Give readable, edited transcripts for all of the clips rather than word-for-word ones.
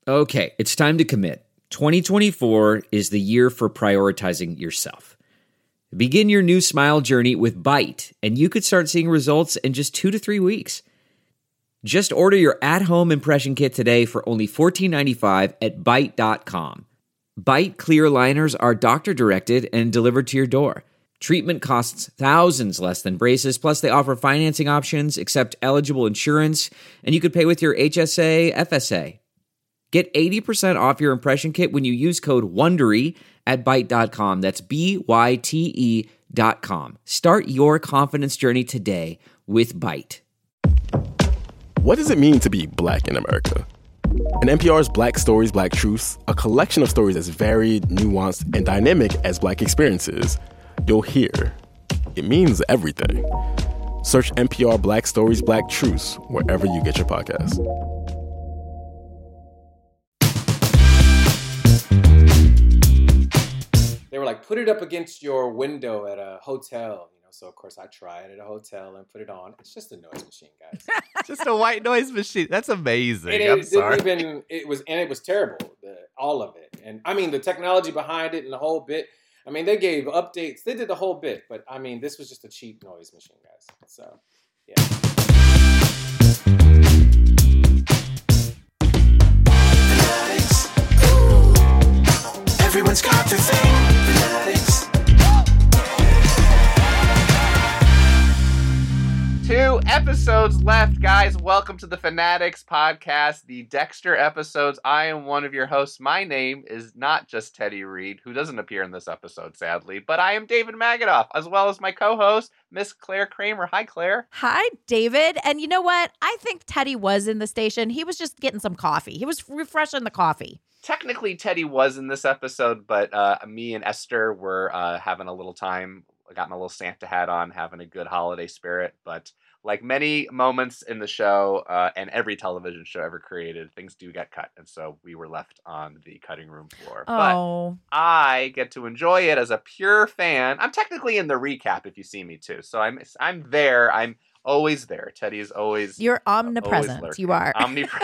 Okay, it's time to commit. 2024 is the year for prioritizing yourself. Begin your new smile journey with Byte, and you could start seeing results in just 2 to 3 weeks. Just order your at-home impression kit today for only $14.95 at Byte.com. Byte clear liners are doctor-directed and delivered to your door. Treatment costs thousands less than braces, plus they offer financing options, accept eligible insurance, and you could pay with your HSA, FSA. Get 80% off your impression kit when you use code WONDERY at Byte.com. That's BYTE.com. Start your confidence journey today with Byte. What does it mean to be Black in America? In NPR's Black Stories, Black Truths, a collection of stories as varied, nuanced, and dynamic as Black experiences, you'll hear it means everything. Search NPR Black Stories, Black Truths wherever you get your podcasts. They were like, put it up against your window at a hotel, you know. So of course I tried at a hotel and put it on. It's just a noise machine, guys. Just a white noise machine. That's amazing. It was terrible, all of it. And I mean, the technology behind it and the whole bit. I mean, they gave updates. They did the whole bit. But I mean, this was just a cheap noise machine, guys. So, yeah. Everyone's got their thing. Fanatics. 2 episodes left, guys. Welcome to the Fanatics podcast, the Dexter episodes. I am one of your hosts. My name is not just Teddy Reed, who doesn't appear in this episode, sadly, but I am David Magadoff, as well as my co-host, Miss Claire Kramer. Hi, Claire. Hi, David. And you know what? I think Teddy was in the station. He was just getting some coffee. He was refreshing the coffee. Technically, Teddy was in this episode, but me and Esther were having a little time. I got my little Santa hat on, having a good holiday spirit. But like many moments in the show and every television show ever created, things do get cut. And so we were left on the cutting room floor. Oh. But I get to enjoy it as a pure fan. I'm technically in the recap if you see me too. So I'm there. I'm always there. Teddy is always. You're omnipresent. Always you are. Omnipresent.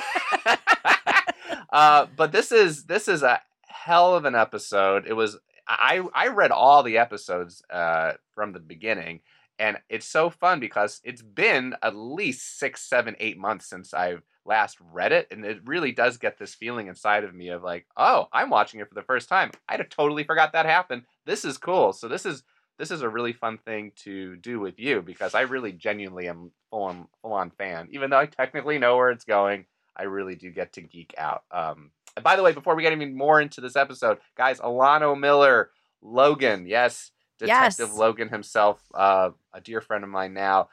But this is a hell of an episode. It was. I read all the episodes from the beginning, and it's so fun because it's been at least 6, 7, 8 months since I've last read it, and it really does get this feeling inside of me of like, oh, I'm watching it for the first time. I'd have totally forgot that happened. This is cool. So this is a really fun thing to do with you because I really genuinely am full on fan, even though I technically know where it's going. I really do get to geek out. And by the way, before we get even more into this episode, guys, Alano Miller, Logan, yes, Detective Logan himself, a dear friend of mine now.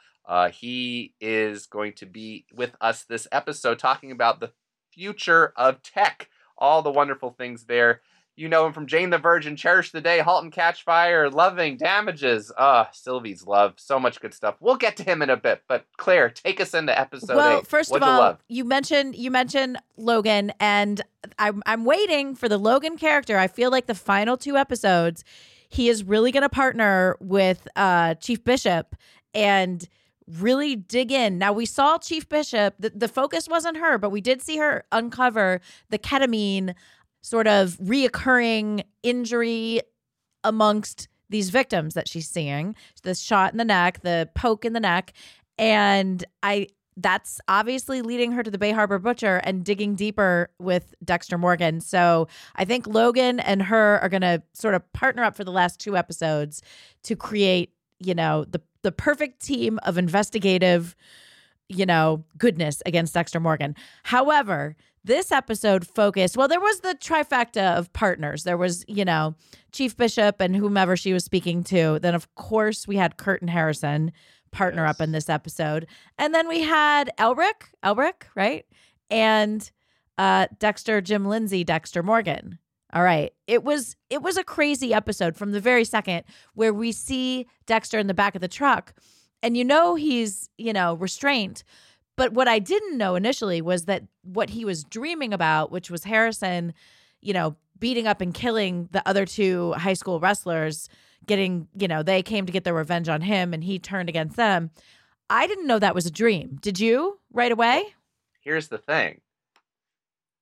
He is going to be with us this episode talking about the future of tech, all the wonderful things there. You know him from Jane the Virgin, Cherish the Day, Halt and Catch Fire, Loving, Damages, Sylvie's Love, so much good stuff. We'll get to him in a bit, but Claire, take us into episode 8. First What'd of all, you love? you mentioned Logan, and I'm waiting for the Logan character. I feel like the final 2 episodes, he is really going to partner with Chief Bishop and really dig in. Now, we saw Chief Bishop. The focus wasn't her, but we did see her uncover the ketamine sort of reoccurring injury amongst these victims that she's seeing. The shot in the neck, the poke in the neck. And that's obviously leading her to the Bay Harbor Butcher and digging deeper with Dexter Morgan. So I think Logan and her are going to sort of partner up for the last 2 episodes to create, you know, the perfect team of investigative, you know, goodness against Dexter Morgan. However, this episode focused, well, there was the trifecta of partners. There was, you know, Chief Bishop and whomever she was speaking to. Then, of course, we had Kurt and Harrison partner up in this episode. And then we had Elric, right? And Dexter, Jim Lindsay, Dexter Morgan. All right. It was a crazy episode from the very second where we see Dexter in the back of the truck. And you know he's, you know, restrained. But what I didn't know initially was that what he was dreaming about, which was Harrison, you know, beating up and killing the other 2 high school wrestlers, getting, you know, they came to get their revenge on him and he turned against them. I didn't know that was a dream. Did you right away? Here's the thing.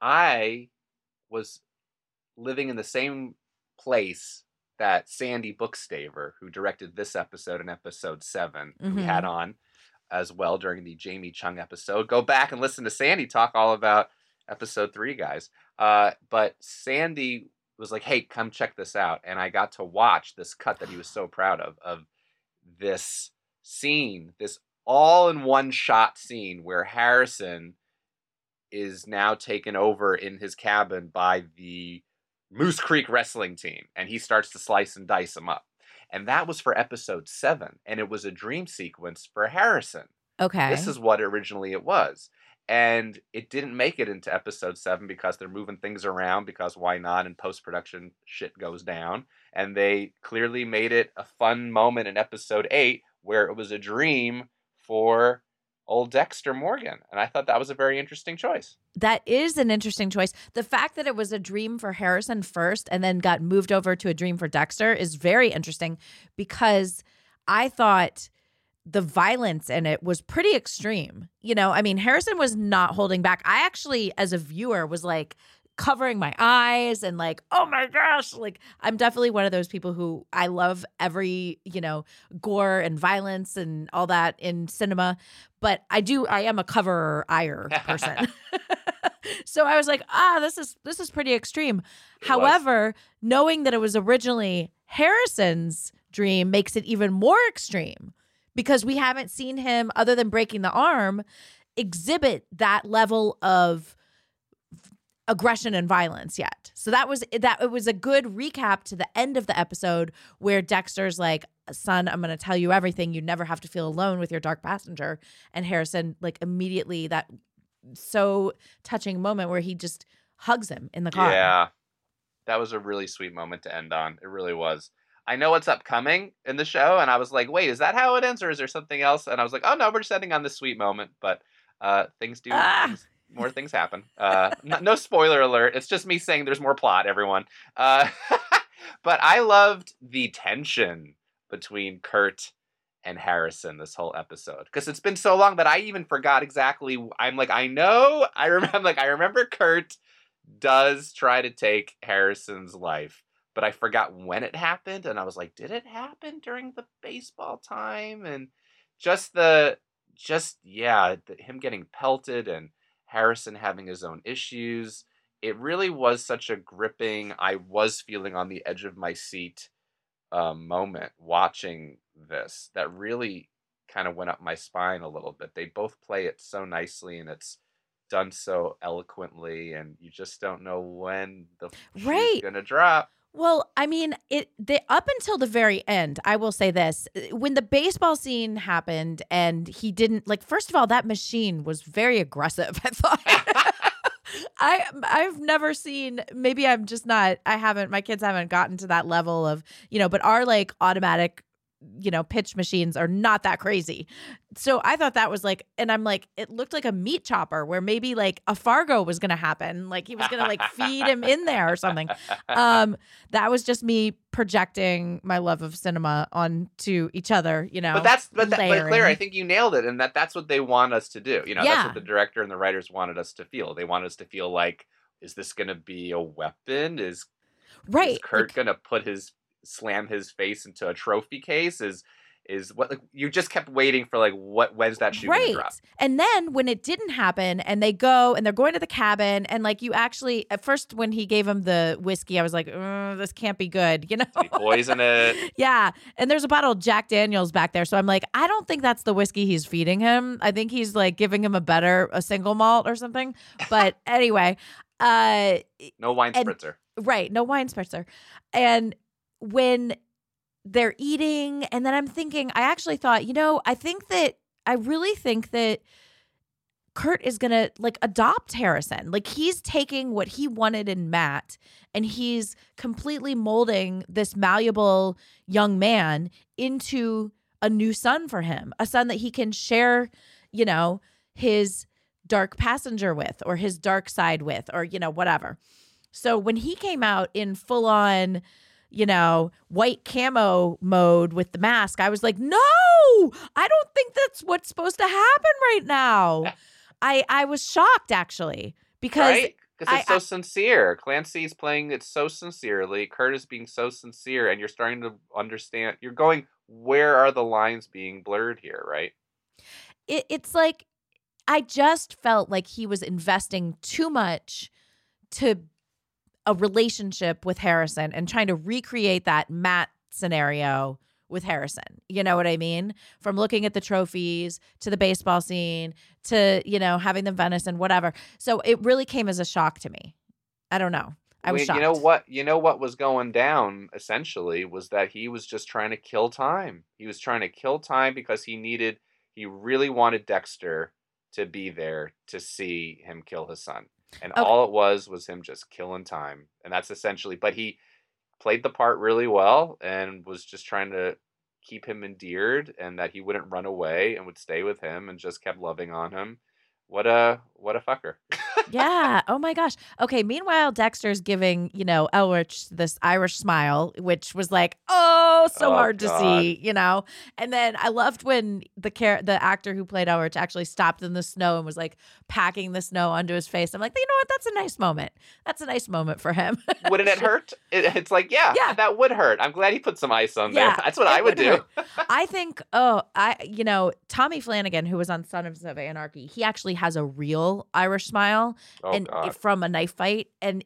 I was living in the same place that Sandy Bookstaver, who directed this episode and episode 7, who we had on as well during the Jamie Chung episode. Go back and listen to Sandy talk all about episode 3, guys. But Sandy was like, hey, come check this out. And I got to watch this cut that he was so proud of this scene, this all-in-one shot scene where Harrison is now taken over in his cabin by the Moose Creek wrestling team, and he starts to slice and dice them up. And that was for episode 7, and it was a dream sequence for Harrison. Okay. This is what originally it was. And it didn't make it into episode 7 because they're moving things around, because why not? And post-production shit goes down. And they clearly made it a fun moment in episode 8 where it was a dream for old Dexter Morgan. And I thought that was a very interesting choice. That is an interesting choice. The fact that it was a dream for Harrison first and then got moved over to a dream for Dexter is very interesting, because I thought the violence in it was pretty extreme. You know, I mean, Harrison was not holding back. I actually, as a viewer, was like covering my eyes and like, oh my gosh, like I'm definitely one of those people who I love every, gore and violence and all that in cinema. But I am a cover-ire person. So I was like, this is pretty extreme. However, knowing that it was originally Harrison's dream makes it even more extreme, because we haven't seen him, other than breaking the arm, exhibit that level of aggression and violence yet. So it was a good recap to the end of the episode where Dexter's like, son, I'm going to tell you everything. You never have to feel alone with your dark passenger. And Harrison, like, immediately, that so touching moment where he just hugs him in the car. Yeah, that was a really sweet moment to end on. It really was. I know what's upcoming in the show, and I was like, wait, is that how it ends, or is there something else? And I was like, oh no, we're just ending on this sweet moment. But more things happen. No spoiler alert. It's just me saying there's more plot, everyone. But I loved the tension between Kurt and Harrison this whole episode, because it's been so long that I even forgot exactly. I remember Kurt does try to take Harrison's life, but I forgot when it happened, and I was like, did it happen during the baseball time? And him getting pelted and Harrison having his own issues. It really was such a gripping, I was feeling on the edge of my seat moment watching this, that really kind of went up my spine a little bit. They both play it so nicely, and it's done so eloquently, and you just don't know when the shoe's gonna drop. Well, I mean, up until the very end, I will say this. When the baseball scene happened and he didn't, like, first of all, that machine was very aggressive, I thought. I've never seen, maybe I'm just not, my kids haven't gotten to that level of, but our like automatic, pitch machines are not that crazy. So I thought that was like, and I'm like, it looked like a meat chopper where maybe like a Fargo was going to happen. Like he was going to like feed him in there or something. That was just me projecting my love of cinema onto each other, But Claire, I think you nailed it. And that's what they want us to do. That's what the director and the writers wanted us to feel. They wanted us to feel like, is this going to be a weapon? Is Kurt going to slam his face into a trophy case? Is what, like, you just kept waiting for, like, when's that shoe gonna drop? And then when it didn't happen and they're going to the cabin, and like, you actually, at first when he gave him the whiskey, I was like, this can't be good, Did he poison it? Yeah. And there's a bottle of Jack Daniels back there, so I'm like, I don't think that's the whiskey he's feeding him. I think he's like giving him a single malt or something. But anyway, no wine spritzer. Right, no wine spritzer. And when they're eating, and then I'm thinking, I actually thought, I really think that Kurt is going to like adopt Harrison. Like he's taking what he wanted in Matt, and he's completely molding this malleable young man into a new son for him, a son that he can share, his dark passenger with, or his dark side with, or, whatever. So when he came out in full on, white camo mode with the mask, I was like, no, I don't think that's what's supposed to happen right now. I was shocked, actually, because Because it's so sincere. Clancy's playing it so sincerely. Kurt is being so sincere, and you're starting to understand. You're going, where are the lines being blurred here, right? It's like I just felt like he was investing too much to a relationship with Harrison and trying to recreate that Matt scenario with Harrison. You know what I mean? From looking at the trophies to the baseball scene to, having the venison, whatever. So it really came as a shock to me. I don't know. I was shocked. You know what was going down essentially was that he was just trying to kill time. He was trying to kill time because he really wanted Dexter to be there to see him kill his son. And all it was him just killing time. And that's essentially, but he played the part really well and was just trying to keep him endeared and that he wouldn't run away and would stay with him and just kept loving on him. What a fucker. Yeah. Oh my gosh. Okay. Meanwhile, Dexter's giving, Elrich this Irish smile, which was like, so hard to see, And then I loved when the actor who played Elrich actually stopped in the snow and was like packing the snow onto his face. I'm like, you know what? That's a nice moment. That's a nice moment for him. Wouldn't it hurt? It's like, yeah, that would hurt. I'm glad he put some ice on there. That's what I would do. I think, Tommy Flanagan, who was on Sons of Anarchy, he actually has a real Irish smile from a knife fight. And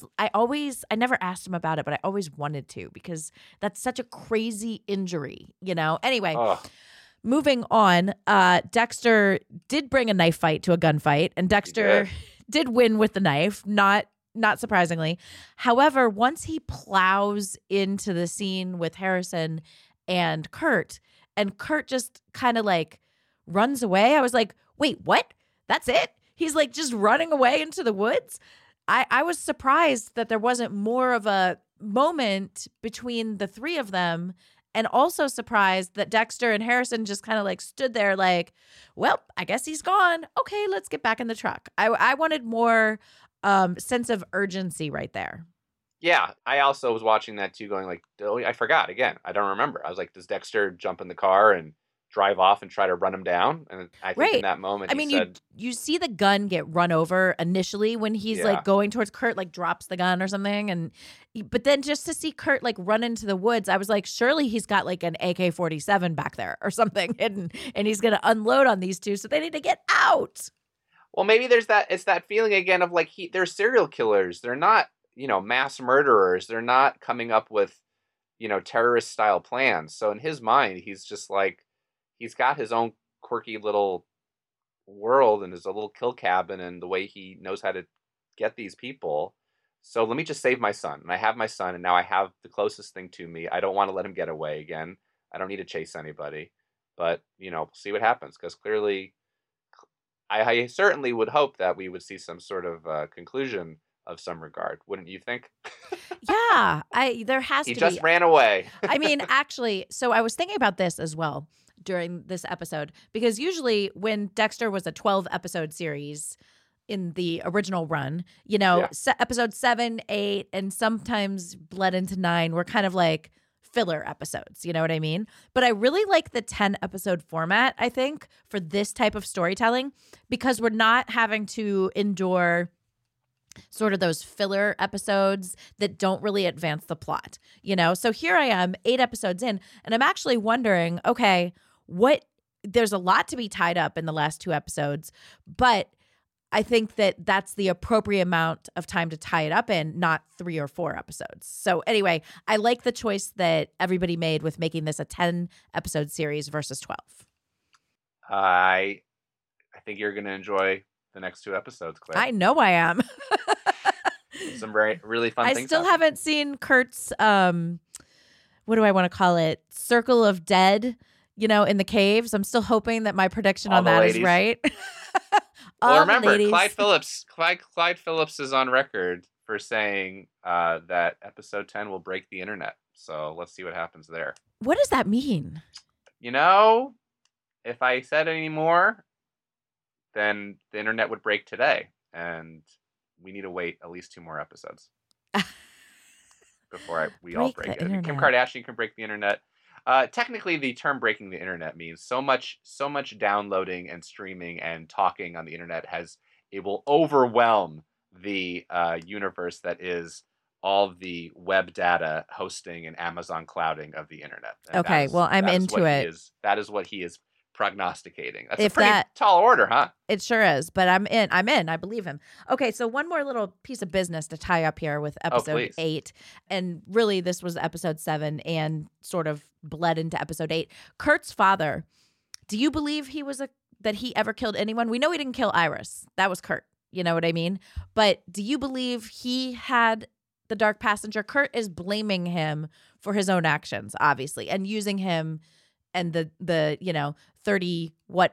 I never asked him about it, but I always wanted to because that's such a crazy injury, Anyway, moving on, Dexter did bring a knife fight to a gunfight, and Dexter did win with the knife, not surprisingly. However, once he plows into the scene with Harrison and Kurt just kind of like runs away, I was like, wait, what? That's it? He's like just running away into the woods? I was surprised that there wasn't more of a moment between the three of them, and also surprised that Dexter and Harrison just kind of like stood there like, well, I guess he's gone. Okay, let's get back in the truck. I wanted more sense of urgency right there. Yeah, I also was watching that too, going like, oh, I forgot again. I don't remember. I was like, does Dexter jump in the car and drive off and try to run him down? And I think in that moment, you see the gun get run over initially when he's like going towards Kurt, like drops the gun or something, but then just to see Kurt like run into the woods, I was like, surely he's got like an AK-47 back there or something, and he's gonna unload on these two, so they need to get out. Well, maybe it's that feeling again of like they're serial killers. They're not mass murderers. They're not coming up with terrorist style plans. So in his mind, he's just like, he's got his own quirky little world and his little kill cabin and the way he knows how to get these people. So let me just save my son. And I have my son, and now I have the closest thing to me. I don't want to let him get away again. I don't need to chase anybody. But, see what happens. Because clearly, I certainly would hope that we would see some sort of conclusion of some regard. Wouldn't you think? Yeah. There has to be. He just ran away. I mean, actually, so I was thinking about this as well during this episode, because usually when Dexter was a 12-episode series in the original run, episode 7, 8, and sometimes bled into 9 were kind of like filler episodes. You know what I mean? But I really like the 10-episode format, I think, for this type of storytelling, because we're not having to endure sort of those filler episodes that don't really advance the plot, So here I am 8 episodes in, and I'm actually wondering, okay, there's a lot to be tied up in the last 2 episodes, but I think that that's the appropriate amount of time to tie it up in, not 3 or 4 episodes. So anyway, I like the choice that everybody made with making this a 10-episode series versus 12. I think you're going to enjoy the next 2 episodes, Claire. I know I am. Some really fun things. I still haven't seen Kurt's, what do I want to call it? Circle of Dead, in the caves. I'm still hoping that my prediction on that is right. Well, remember, Clyde Phillips is on record for saying that episode 10 will break the internet. So let's see what happens there. What does that mean? If I said any more, then the internet would break today. And we need to wait at least 2 more episodes before we all break it. Internet. Kim Kardashian can break the internet. Technically, the term breaking the internet means so much downloading and streaming and talking on the internet it will overwhelm the universe that is all the web data hosting and Amazon clouding of the internet. And Okay, well, I'm into it. That is what he is prognosticating. That's If a pretty that- tall order, huh? It sure is, but I'm in. I believe him. Okay, so one more little piece of business to tie up here with episode please. 8. And really, this was episode 7 and sort of bled into episode 8. Kurt's father, do you believe that he ever killed anyone? We know he didn't kill Iris. That was Kurt. You know what I mean? But do you believe he had the Dark Passenger? Kurt is blaming him for his own actions, obviously, and using him and the 37%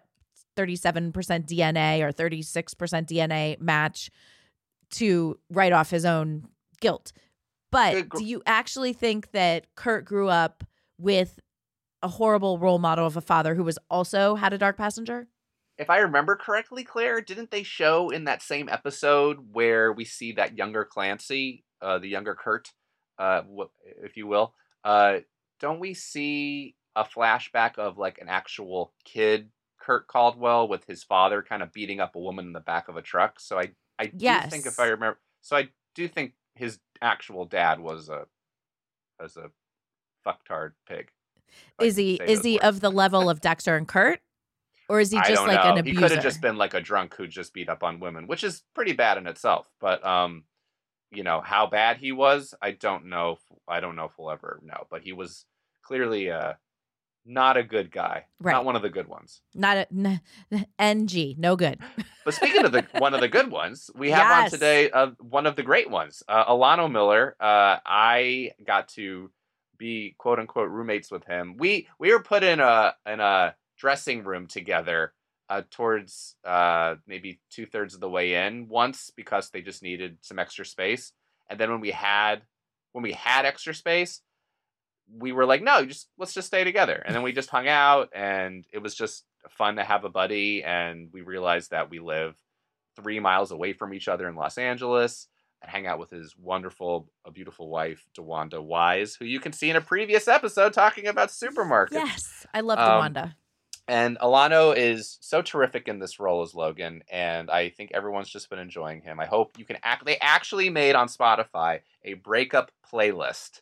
DNA or 36% DNA match to write off his own guilt. But do you actually think that Kurt grew up with a horrible role model of a father who was also had a Dark Passenger? If I remember correctly, Claire, didn't they show in that same episode where we see that younger Clancy, the younger Kurt, if you will, don't we see a flashback of like an actual kid, Kurt Caldwell, with his father kind of beating up a woman in the back of a truck? So I do think, if I remember, so I do think his actual dad was a fucktard pig. Is he of the level of Dexter and Kurt? Or is he just like an abuser? He could have just been like a drunk who just beat up on women, which is pretty bad in itself. But how bad he was, I don't know. I don't know if we'll ever know. But he was clearly not a good guy. Right. Not one of the good ones. NG, no good. But speaking of one of the good ones, we have on today one of the great ones, Alano Miller. I got to be quote unquote roommates with him. We were put in a dressing room together towards maybe 2/3 of the way in once, because they just needed some extra space. And then when we had extra space, we were like, no, let's just stay together. And then we just hung out, and it was just fun to have a buddy. And we realized that we live 3 miles away from each other in Los Angeles, and hang out with his wonderful, beautiful wife, DeWanda Wise, who you can see in a previous episode talking about supermarkets. Yes, I love DeWanda. And Alano is so terrific in this role as Logan, and I think everyone's just been enjoying him. I hope you can They actually made on Spotify a breakup playlist.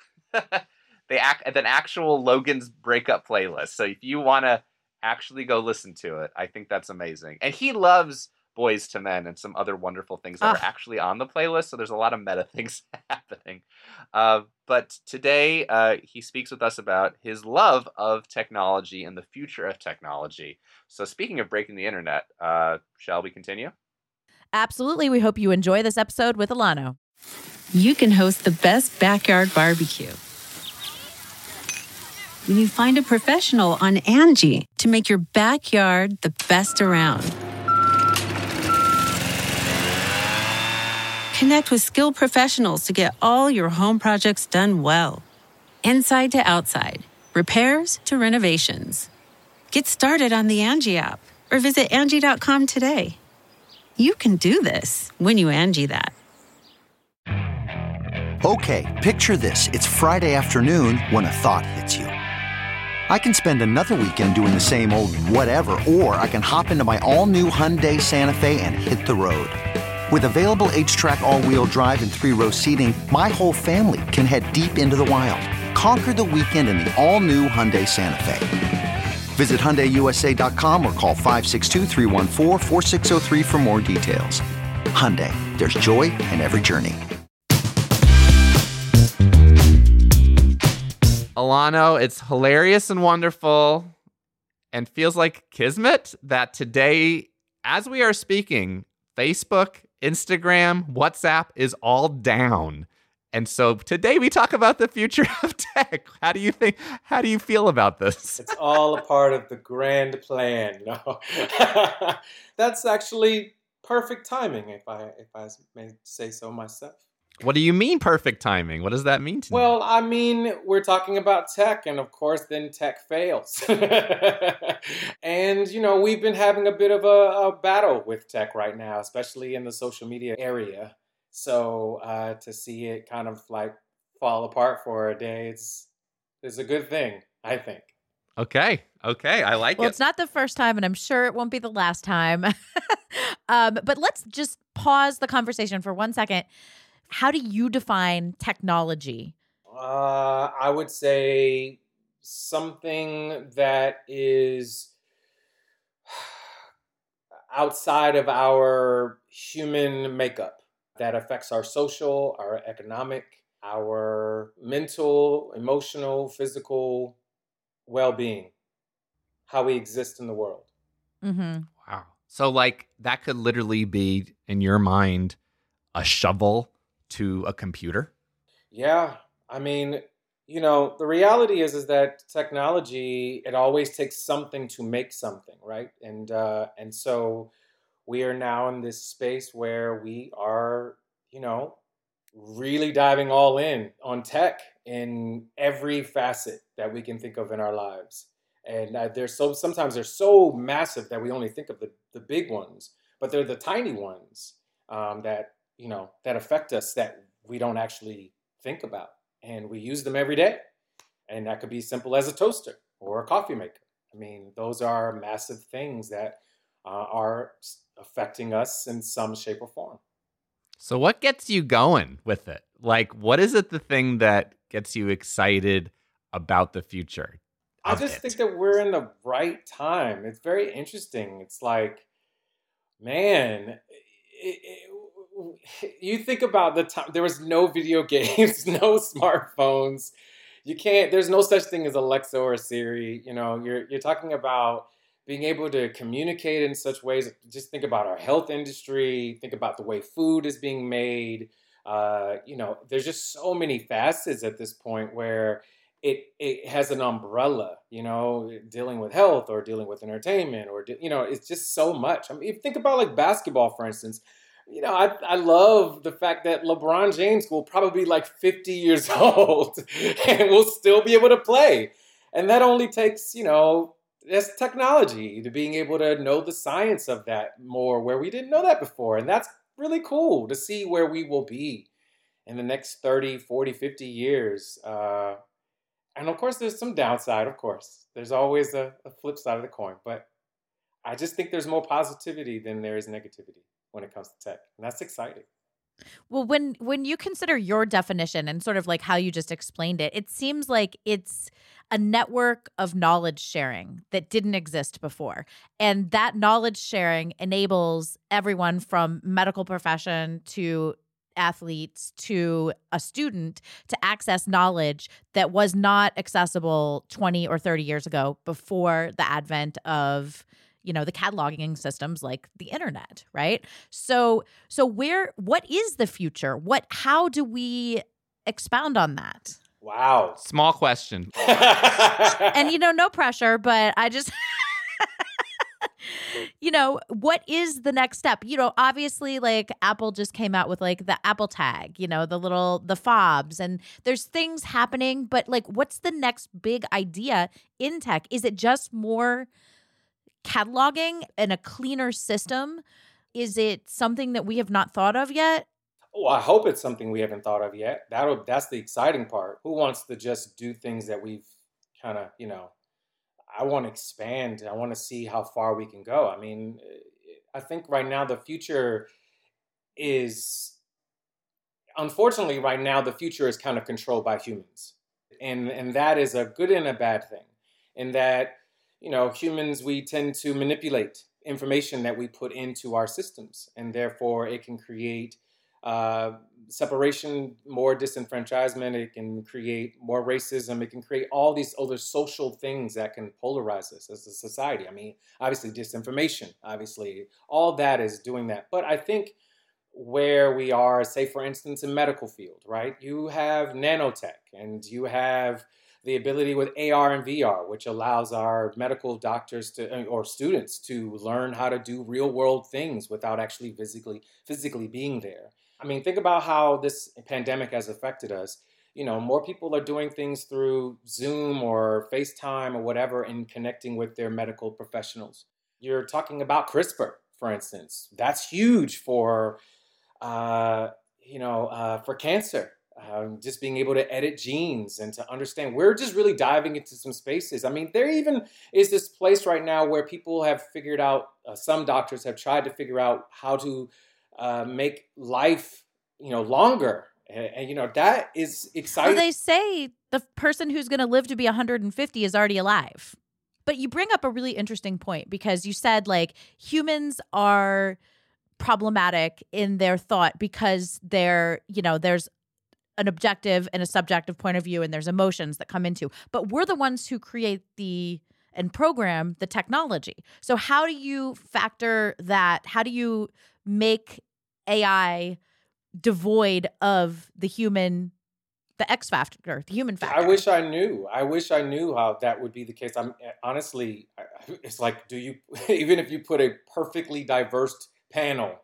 An actual Logan's breakup playlist. So if you want to actually go listen to it, I think that's amazing. And he loves Boys to Men and some other wonderful things that are actually on the playlist. So there's a lot of meta things happening. But today he speaks with us about his love of technology and the future of technology. So speaking of breaking the internet, shall we continue? Absolutely. We hope you enjoy this episode with Alano. You can host the best backyard barbecue when you find a professional on Angie to make your backyard the best around. Connect with skilled professionals to get all your home projects done well. Inside to outside, repairs to renovations. Get started on the Angie app or visit Angie.com today. You can do this when you Angie that. Okay, picture this. It's Friday afternoon when a thought hits you. I can spend another weekend doing the same old whatever, or I can hop into my all-new Hyundai Santa Fe and hit the road. With available H-Track all-wheel drive and 3-row seating, my whole family can head deep into the wild. Conquer the weekend in the all-new Hyundai Santa Fe. Visit HyundaiUSA.com or call 562-314-4603 for more details. Hyundai, there's joy in every journey. Alano, it's hilarious and wonderful and feels like kismet that today, as we are speaking, Facebook, Instagram, WhatsApp is all down. And so today we talk about the future of tech. How do you feel about this? It's all a part of the grand plan. No, that's actually perfect timing, if I may say so myself. What do you mean perfect timing? What does that mean to you? Well, I mean, we're talking about tech, and of course, then tech fails. And, we've been having a bit of a battle with tech right now, especially in the social media area. So to see it kind of like fall apart for a day, it's a good thing, I think. Okay, I like it. Well, it's not the first time, and I'm sure it won't be the last time. But let's just pause the conversation for 1 second. How do you define technology? I would say something that is outside of our human makeup, that affects our social, our economic, our mental, emotional, physical well-being, how we exist in the world. Mm-hmm. Wow. So like that could literally be, in your mind, a shovel to a computer? Yeah. I mean, the reality is that technology, it always takes something to make something, right? And so we are now in this space where we are, really diving all in on tech in every facet that we can think of in our lives. And sometimes they're so massive that we only think of the big ones, but they're the tiny ones that affect us that we don't actually think about. And we use them every day. And that could be simple as a toaster or a coffee maker. I mean, those are massive things that are affecting us in some shape or form. So what gets you going with it? Like, what is it, the thing that gets you excited about the future? I just think that we're in the right time. It's very interesting. It's like, man, you think about the time, there was no video games, no smartphones. There's no such thing as Alexa or Siri. You're talking about being able to communicate in such ways. Just think about our health industry, think about the way food is being made. There's just so many facets at this point where it has an umbrella, dealing with health or dealing with entertainment or, it's just so much. I mean, if you think about like basketball, for instance, I love the fact that LeBron James will probably be like 50 years old and will still be able to play. And that only takes, that's technology, to being able to know the science of that more where we didn't know that before. And that's really cool to see where we will be in the next 30, 40, 50 years. And of course, there's some downside, of course. There's always a flip side of the coin. But I just think there's more positivity than there is negativity when it comes to tech. And that's exciting. Well, when you consider your definition and sort of like how you just explained it, it seems like it's a network of knowledge sharing that didn't exist before. And that knowledge sharing enables everyone from medical profession to athletes to a student to access knowledge that was not accessible 20 or 30 years ago before the advent of the cataloging systems like the internet, right? So what is the future? How do we expound on that? Wow. Small question. And, no pressure, but I just, what is the next step? Obviously like Apple just came out with like the Apple Tag, the fobs, and there's things happening, but like, what's the next big idea in tech? Is it just more cataloging and a cleaner system? Is it something that we have not thought of yet? Oh, I hope it's something we haven't thought of yet. That's the exciting part. Who wants to just do things that we've kind of, I want to expand. I want to see how far we can go. I mean, I think right now the future is, unfortunately, right now the future is kind of controlled by humans. And that is a good and a bad thing. In that, humans, we tend to manipulate information that we put into our systems. And therefore, it can create separation, more disenfranchisement. It can create more racism. It can create all these other social things that can polarize us as a society. I mean, obviously, disinformation, obviously, all that is doing that. But I think where we are, say, for instance, in medical field, right? You have nanotech and you have the ability with AR and VR, which allows our medical doctors or students to learn how to do real world things without actually physically being there. I mean, think about how this pandemic has affected us. More people are doing things through Zoom or FaceTime or whatever and connecting with their medical professionals. You're talking about CRISPR, for instance. That's huge for cancer. Just being able to edit genes and to understand. We're just really diving into some spaces. I mean, there even is this place right now where people have figured out, some doctors have tried to figure out how to make life, longer. And that is exciting. Well, they say the person who's going to live to be 150 is already alive. But you bring up a really interesting point because you said like humans are problematic in their thought because there's an objective and a subjective point of view and there's emotions that come into. But we're the ones who create and program the technology. So how do you factor that? How do you make AI devoid of the X factor, the human factor? I wish I knew how that would be the case. I'm honestly, it's like, even if you put a perfectly diverse panel,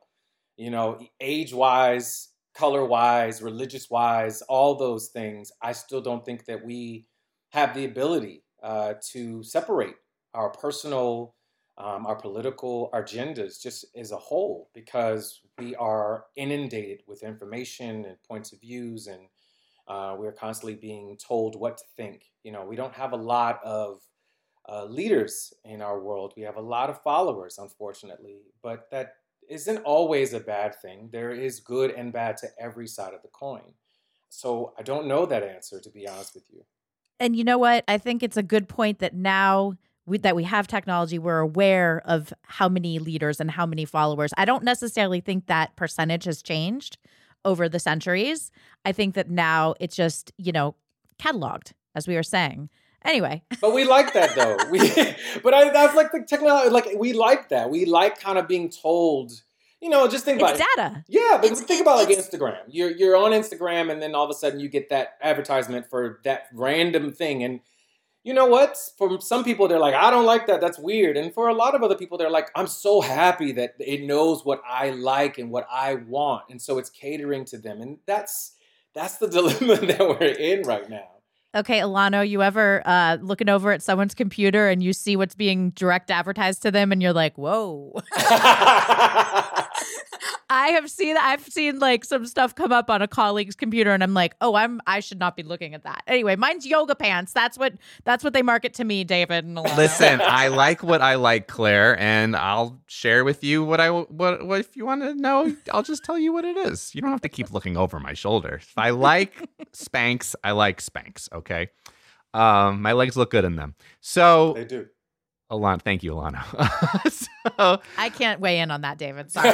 age-wise, color-wise, religious-wise, all those things, I still don't think that we have the ability to separate our personal, our political agendas just as a whole, because we are inundated with information and points of views, and we're constantly being told what to think. We don't have a lot of leaders in our world. We have a lot of followers, unfortunately, but that isn't always a bad thing. There is good and bad to every side of the coin. So I don't know that answer, to be honest with you. And you know what? I think it's a good point that now that we have technology, we're aware of how many leaders and how many followers. I don't necessarily think that percentage has changed over the centuries. I think that now it's just, cataloged, as we were saying. Anyway. But we like that, though. That's like the technology. Like, we like that. We like kind of being told, just think about it's data. Yeah, but think about like Instagram. You're on Instagram, and then all of a sudden you get that advertisement for that random thing. And you know what? For some people, they're like, I don't like that. That's weird. And for a lot of other people, they're like, I'm so happy that it knows what I like and what I want. And so it's catering to them. And that's the dilemma that we're in right now. Okay, Alano, you ever looking over at someone's computer and you see what's being direct advertised to them and you're like, whoa. I've seen like some stuff come up on a colleague's computer and I'm like, I should not be looking at that. Anyway, mine's yoga pants. That's what they market to me, David and Alano. Listen, I like what I like, Claire, and I'll share with you what if you want to know, I'll just tell you what it is. You don't have to keep looking over my shoulder. If I like Spanx, I like Spanx, okay? My legs look good in them. So they do. Thank you, Alano. I can't weigh in on that, David. Sorry.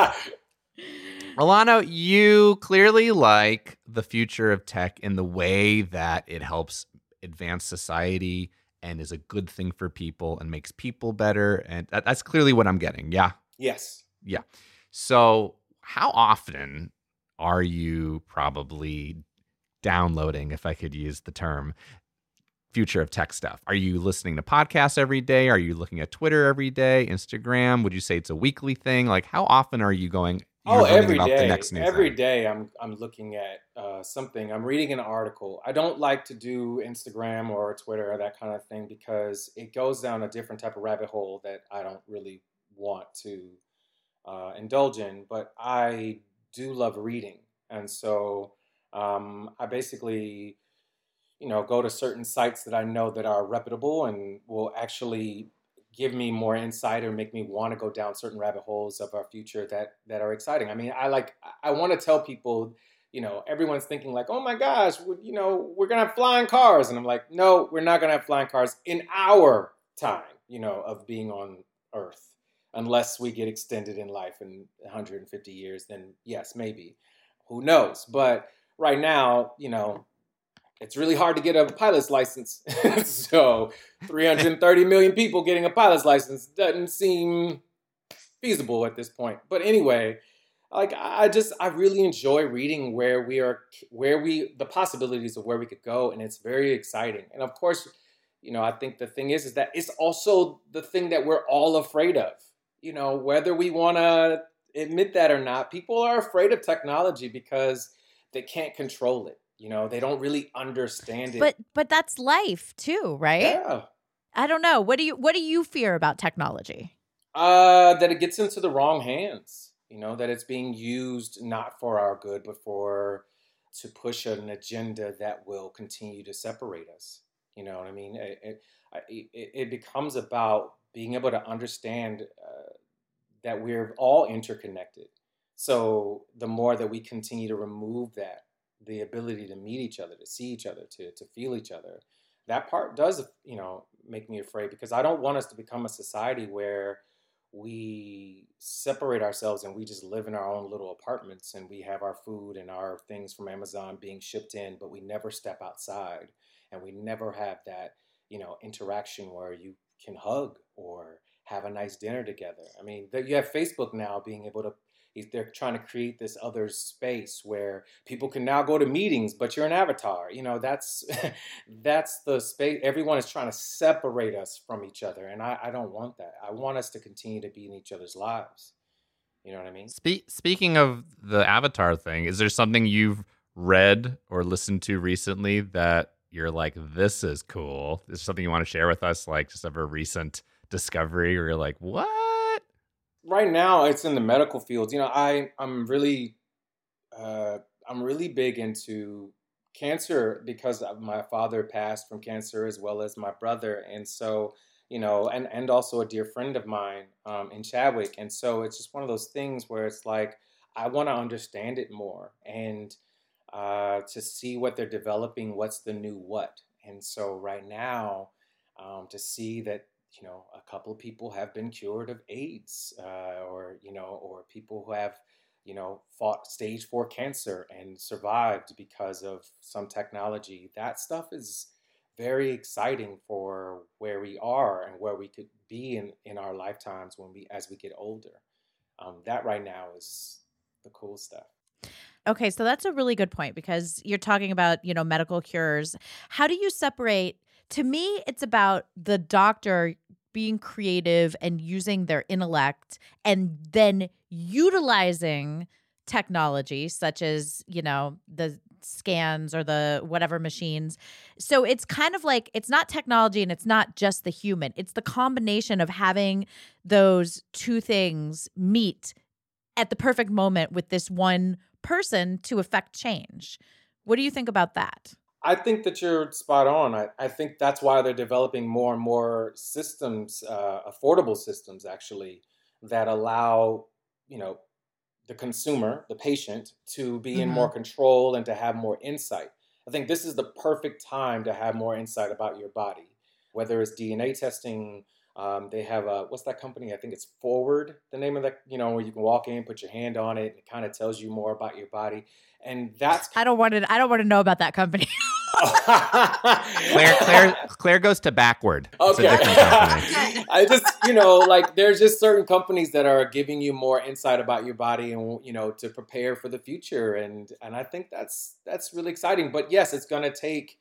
Alano, you clearly like the future of tech in the way that it helps advance society and is a good thing for people and makes people better. And that's clearly what I'm getting. Yeah. Yes. Yeah. So how often are you probably downloading, if I could use the term, future of tech stuff? Are you listening to podcasts every day? Are you looking at Twitter every day, Instagram? Would you say it's a weekly thing? Like, how often are you going? Every day. The next news every day I'm looking at something. I'm reading an article. I don't like to do Instagram or Twitter or that kind of thing because it goes down a different type of rabbit hole that I don't really want to indulge in. But I do love reading. And so I basically, go to certain sites that I know that are reputable and will actually give me more insight or make me want to go down certain rabbit holes of our future that are exciting. I mean, I want to tell people, everyone's thinking like, oh my gosh, we're going to have flying cars. And I'm like, no, we're not going to have flying cars in our time, of being on Earth, unless we get extended in life in 150 years, then yes, maybe. Who knows? But right now, it's really hard to get a pilot's license. So 330 million people getting a pilot's license doesn't seem feasible at this point. But anyway, like I really enjoy reading the possibilities of where we could go. And it's very exciting. And of course, I think the thing is that it's also the thing that we're all afraid of, whether we want to admit that or not. People are afraid of technology because they can't control it. They don't really understand it. But that's life too, right? Yeah. I don't know. What do you fear about technology? That it gets into the wrong hands. That it's being used not for our good, but to push an agenda that will continue to separate us. You know what I mean? It becomes about being able to understand that we're all interconnected. So the more that we continue to remove that, the ability to meet each other, to see each other, to feel each other, that part does, make me afraid, because I don't want us to become a society where we separate ourselves and we just live in our own little apartments and we have our food and our things from Amazon being shipped in, but we never step outside and we never have that, interaction where you can hug or have a nice dinner together. I mean, you have Facebook now being able to, they're trying to create this other space where people can now go to meetings, but you're an avatar. That's that's the space. Everyone is trying to separate us from each other, and I don't want that. I want us to continue to be in each other's lives. You know what I mean? Speaking of the avatar thing, is there something you've read or listened to recently that you're like, this is cool? Is there something you want to share with us, like just of a recent discovery, or you're like, what? Right now, it's in the medical field. I'm really big into cancer because my father passed from cancer, as well as my brother, and so and also a dear friend of mine in Chadwick, and so it's just one of those things where it's like I want to understand it more and to see what they're developing, what's the new what, and so right now to see that. A couple of people have been cured of AIDS, or people who have, fought stage 4 cancer and survived because of some technology. That stuff is very exciting for where we are and where we could be in our lifetimes as we get older. That right now is the cool stuff. Okay, so that's a really good point, because you're talking about, medical cures. How do you separate? To me, it's about the doctor being creative and using their intellect and then utilizing technology such as, the scans or the whatever machines. So it's kind of like, it's not technology and it's not just the human. It's the combination of having those two things meet at the perfect moment with this one person to affect change. What do you think about that? I think that you're spot on. I think that's why they're developing more and more systems, affordable systems, actually, that allow, the consumer, the patient, to be in more control and to have more insight. I think this is the perfect time to have more insight about your body, whether it's DNA testing. They have what's that company? I think it's Forward, the name of that, where you can walk in, put your hand on it, and it kind of tells you more about your body. And that's I don't want to know about that company. Claire goes to Backward. Okay. It's a different company. I just, there's just certain companies that are giving you more insight about your body and, to prepare for the future. And I think that's really exciting. But yes, it's going to take,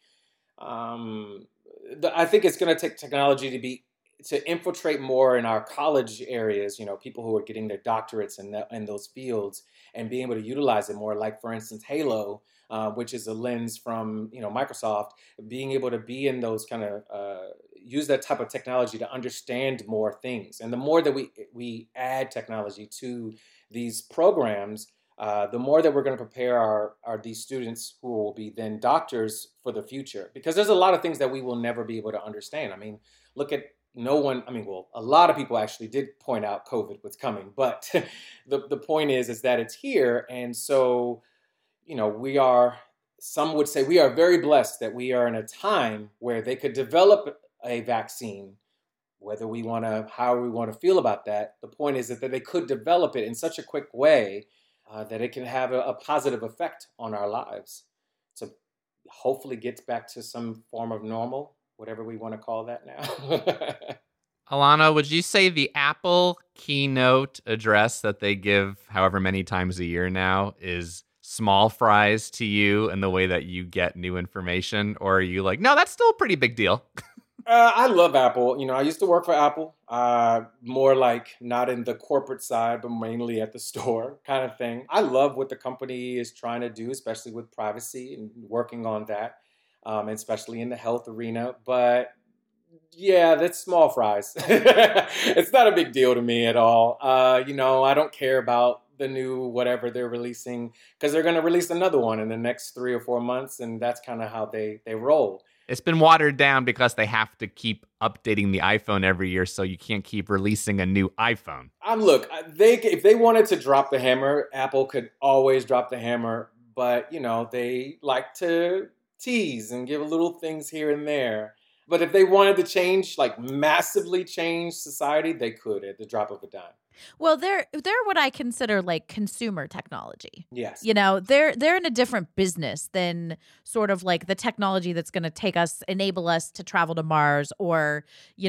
I think it's going to take technology to infiltrate more in our college areas, people who are getting their doctorates in those fields and being able to utilize it more. Like, for instance, Halo, which is a lens from, Microsoft, being able to be in those kind of, use that type of technology to understand more things. And the more that we add technology to these programs, the more that we're going to prepare these students who will be then doctors for the future. Because there's a lot of things that we will never be able to understand. I mean, look at a lot of people actually did point out COVID was coming, but the point is that it's here. And so, some would say we are very blessed that we are in a time where they could develop a vaccine, however we want to feel about that. The point is that they could develop it in such a quick way that it can have a positive effect on our lives. So hopefully gets back to some form of normal, whatever we want to call that now. Alana, would you say the Apple keynote address that they give however many times a year now is small fries to you in the way that you get new information? Or are you like, no, that's still a pretty big deal? I love Apple. I used to work for Apple, more like not in the corporate side, but mainly at the store kind of thing. I love what the company is trying to do, especially with privacy and working on that. Especially in the health arena. But yeah, that's small fries. It's not a big deal to me at all. I don't care about the new whatever they're releasing because they're going to release another one in the next 3 or 4 months. And that's kind of how they roll. It's been watered down because they have to keep updating the iPhone every year, so you can't keep releasing a new iPhone. Look, if they wanted to drop the hammer, Apple could always drop the hammer. But, they like to tease and give little things here and there. But if they wanted to change, like massively change society, they could at the drop of a dime. Well, they're what I consider like consumer technology. Yes. They're in a different business than sort of like the technology that's going to enable us to travel to Mars or,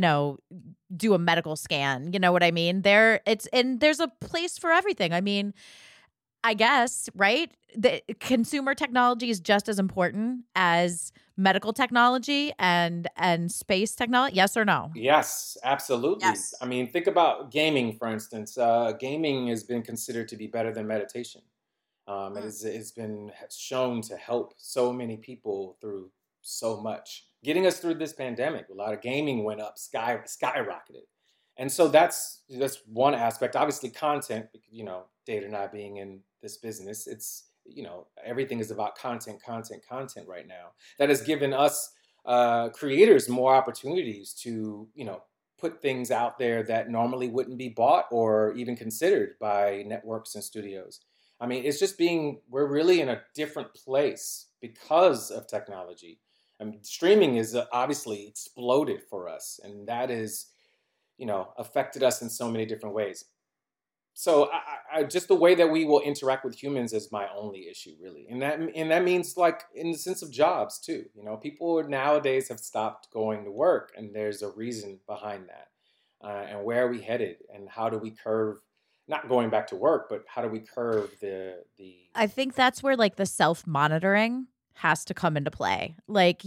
do a medical scan. You know what I mean? There's a place for everything. I mean, I guess, right? The consumer technology is just as important as medical technology and space technology. Yes or no? Yes, absolutely. Yes. I mean, think about gaming, for instance. Gaming has been considered to be better than meditation. It's been shown to help so many people through so much. Getting us through this pandemic, a lot of gaming went up, skyrocketed. And so that's one aspect. Obviously, content, Data and I being in this business, it's, everything is about content right now. That has given us creators more opportunities to, put things out there that normally wouldn't be bought or even considered by networks and studios. I mean, it's just we're really in a different place because of technology. I mean, streaming is obviously exploded for us, and that is, affected us in so many different ways. So I just the way that we will interact with humans is my only issue, really. And that means, like, in the sense of jobs too. People nowadays have stopped going to work, and there's a reason behind that. And where are we headed, and how do we curve, not going back to work, but how do we curve the I think that's where like the self-monitoring has to come into play. Like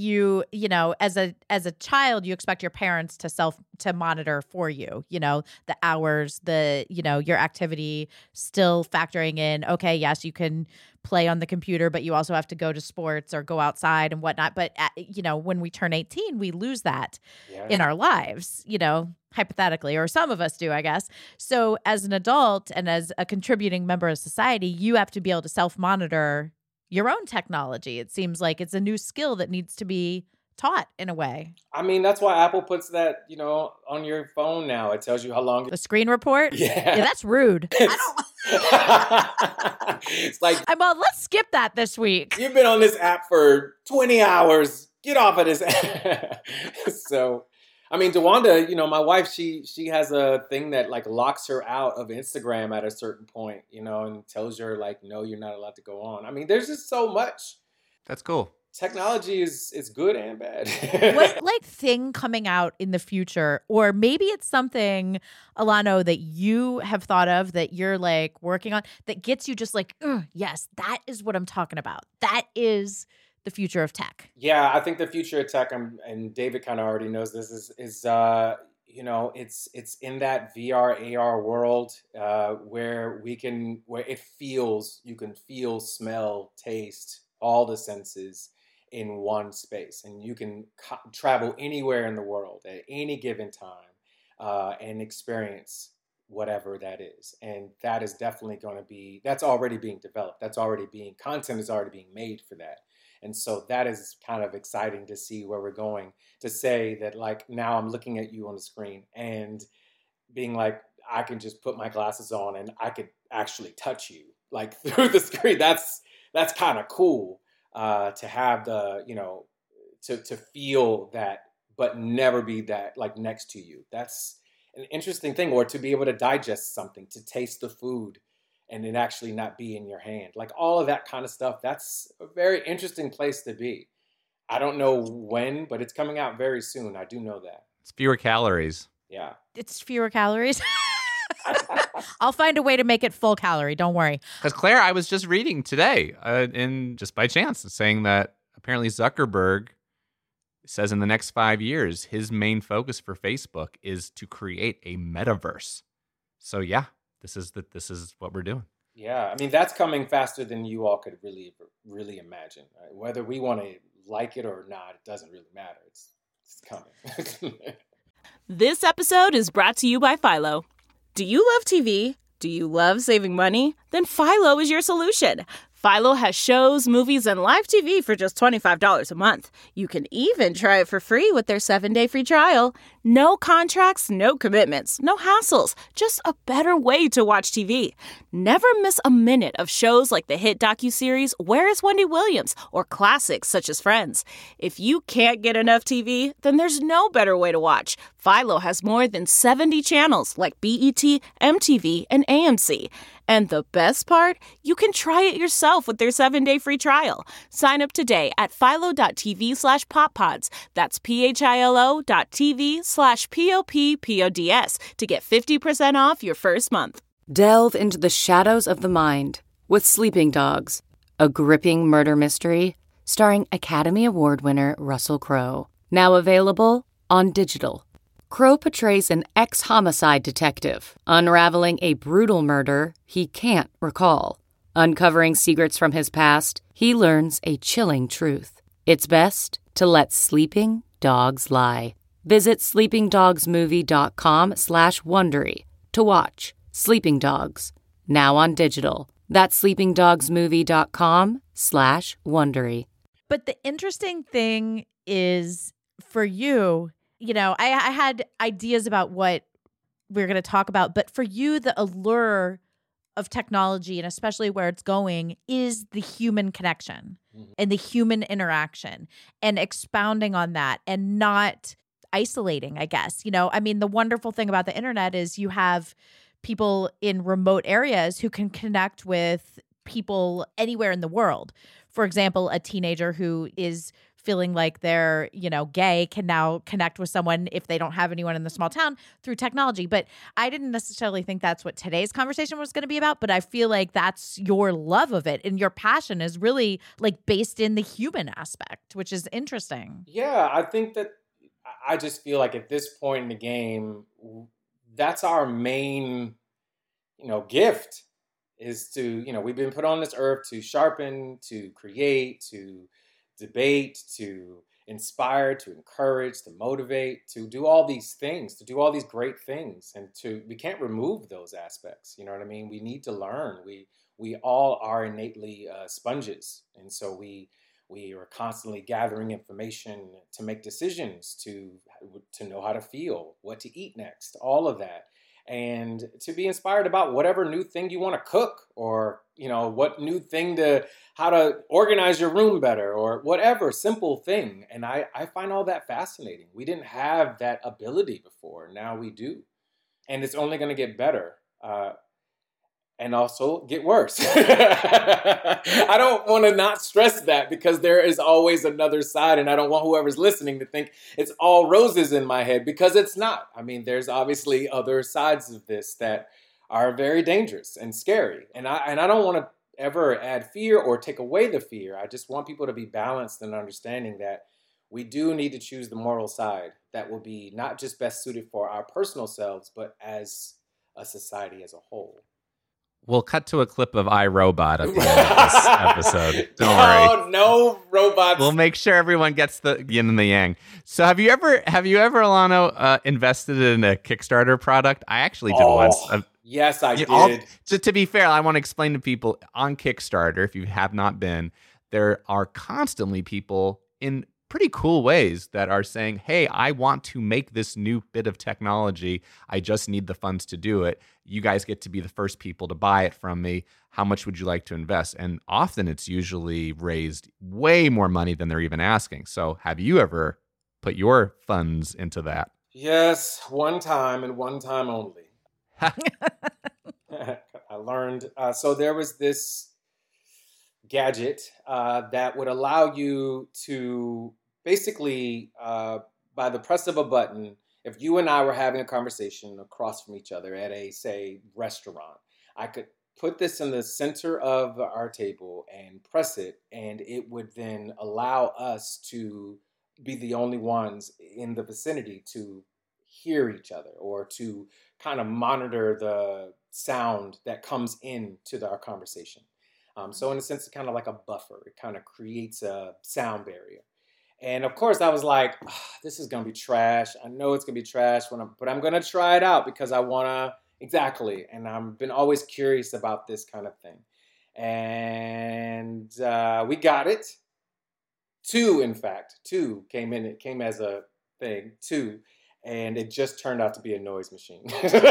as a child, you expect your parents to monitor for you, the hours, your activity, still factoring in, okay, yes, you can play on the computer, but you also have to go to sports or go outside and whatnot. But when we turn 18, we lose that in our lives, hypothetically, or some of us do, I guess. So as an adult and as a contributing member of society, you have to be able to self-monitor your own technology. It seems like it's a new skill that needs to be taught in a way. I mean, that's why Apple puts that, on your phone now. It tells you how long. The screen report? Yeah. That's rude. It's like, let's skip that this week. You've been on this app for 20 hours. Get off of this app. So, I mean, DeWanda, my wife, she has a thing that like locks her out of Instagram at a certain point, and tells her like, no, you're not allowed to go on. I mean, there's just so much. That's cool. Technology is good and bad. What thing coming out in the future, or maybe it's something, Alano, that you have thought of that you're like working on that gets you just like, yes, that is what I'm talking about. That is the future of tech. Yeah, I think the future of tech, and David kind of already knows this, is it's in that VR AR world where you can feel, smell, taste, all the senses in one space, and you can travel anywhere in the world at any given time and experience whatever that is. And that is definitely that's already being developed. Content is already being made for that. And so that is kind of exciting to see where we're going, to say that like now I'm looking at you on the screen and being like, I can just put my glasses on and I could actually touch you like through the screen. That's kind of cool to have the, to feel that, but never be that like next to you. That's an interesting thing. Or to be able to digest something, to taste the food, and it actually not be in your hand. Like all of that kind of stuff, that's a very interesting place to be. I don't know when, but it's coming out very soon. I do know that. It's fewer calories. Yeah. It's fewer calories. I'll find a way to make it full calorie. Don't worry. Because Claire, I was just reading today, just by chance, saying that apparently Zuckerberg says in the next 5 years, his main focus for Facebook is to create a metaverse. So yeah. This is what we're doing. Yeah, I mean, that's coming faster than you all could really imagine. Right? Whether we want to like it or not, it doesn't really matter. It's coming. This episode is brought to you by Philo. Do you love TV? Do you love saving money? Then Philo is your solution. Philo has shows, movies, and live TV for just $25 a month. You can even try it for free with their 7-day free trial. No contracts, no commitments, no hassles. Just a better way to watch TV. Never miss a minute of shows like the hit docuseries Where is Wendy Williams? Or classics such as Friends. If you can't get enough TV, then there's no better way to watch. Philo has more than 70 channels like BET, MTV, and AMC. And the best part? You can try it yourself with their 7-day free trial. Sign up today at philo.tv/poppods. That's philo.tv/poppods to get 50% off your first month. Delve into the shadows of the mind with Sleeping Dogs, a gripping murder mystery starring Academy Award winner Russell Crowe. Now available on digital. Crowe portrays an ex-homicide detective, unraveling a brutal murder he can't recall. Uncovering secrets from his past, he learns a chilling truth. It's best to let sleeping dogs lie. Visit sleepingdogsmovie.com/Wondery to watch Sleeping Dogs, now on digital. That's sleepingdogsmovie.com/Wondery. But the interesting thing is, for you, I had ideas about what we're going to talk about, but for you, the allure of technology, and especially where it's going, is the human connection and the human interaction and expounding on that and not isolating, I guess. The wonderful thing about the internet is you have people in remote areas who can connect with people anywhere in the world. For example, a teenager who is feeling like they're, gay can now connect with someone if they don't have anyone in the small town through technology. But I didn't necessarily think that's what today's conversation was going to be about, but I feel like that's your love of it and your passion is really like based in the human aspect, which is interesting. Yeah, I think that I just feel like at this point in the game, that's our main, gift is to, we've been put on this earth to sharpen, to create, to debate, to inspire, to encourage, to motivate, to do all these things, to do all these great things. And we can't remove those aspects. You know what I mean? We need to learn. We all are innately sponges. And so we are constantly gathering information to make decisions, to know how to feel, what to eat next, all of that. And to be inspired about whatever new thing you want to cook, or, what new thing how to organize your room better, or whatever simple thing. And I find all that fascinating. We didn't have that ability before. Now we do. And it's only going to get better. And also get worse. I don't want to not stress that, because there is always another side, and I don't want whoever's listening to think it's all roses in my head, because it's not. There's obviously other sides of this that are very dangerous and scary. And I don't want to ever add fear or take away the fear. I just want people to be balanced and understanding that we do need to choose the moral side that will be not just best suited for our personal selves, but as a society as a whole. We'll cut to a clip of iRobot at the end of this episode. Don't worry. Oh, no robots. We'll make sure everyone gets the yin and the yang. So have you ever, Alano, invested in a Kickstarter product? I actually did once. Yes, I did. To be fair, I want to explain to people on Kickstarter, if you have not been, there are constantly people in pretty cool ways that are saying, hey, I want to make this new bit of technology. I just need the funds to do it. You guys get to be the first people to buy it from me. How much would you like to invest? And often it's usually raised way more money than they're even asking. So have you ever put your funds into that? Yes, one time and one time only. I learned. So there was this gadget that would allow you to basically, by the press of a button, if you and I were having a conversation across from each other at a, say, restaurant, I could put this in the center of our table and press it, and it would then allow us to be the only ones in the vicinity to hear each other, or to kind of monitor the sound that comes into our conversation. So in a sense, it's kind of like a buffer. It kind of creates a sound barrier. And of course, I was like, this is going to be trash. I know it's going to be trash, but I'm going to try it out because I want to, exactly. And I've been always curious about this kind of thing. and we got it. Two, in fact, two came in. It came as a thing, two, and it just turned out to be a noise machine.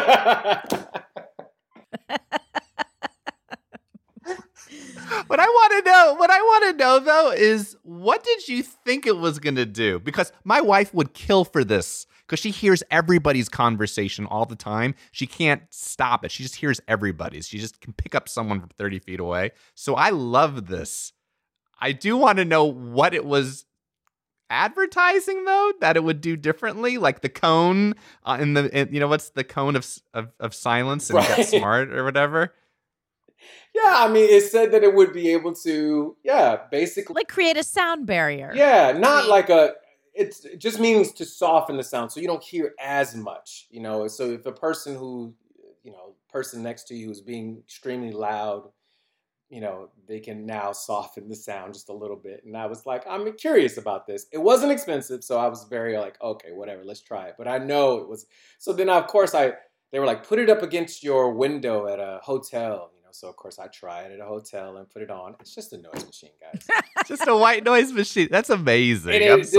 What I want to know though is, what did you think it was going to do? Because my wife would kill for this, because she hears everybody's conversation all the time. She can't stop it. She just hears everybody's. She just can pick up someone from 30 feet away. So I love this. I do want to know what it was advertising, though, that it would do differently, like the cone what's the cone of silence and Right. get smart or whatever. Yeah, I mean, it said that it would be able to, basically. Like create a sound barrier. Yeah, not like it just means to soften the sound so you don't hear as much, So if a person person next to you is being extremely loud, they can now soften the sound just a little bit. And I was like, I'm curious about this. It wasn't expensive, so I was very like, okay, whatever, let's try it. But I know it was. So then, of course, they were like, put it up against your window at a hotel. So of course I tried at a hotel and put it on. It's just a noise machine, guys. Just a white noise machine. That's amazing.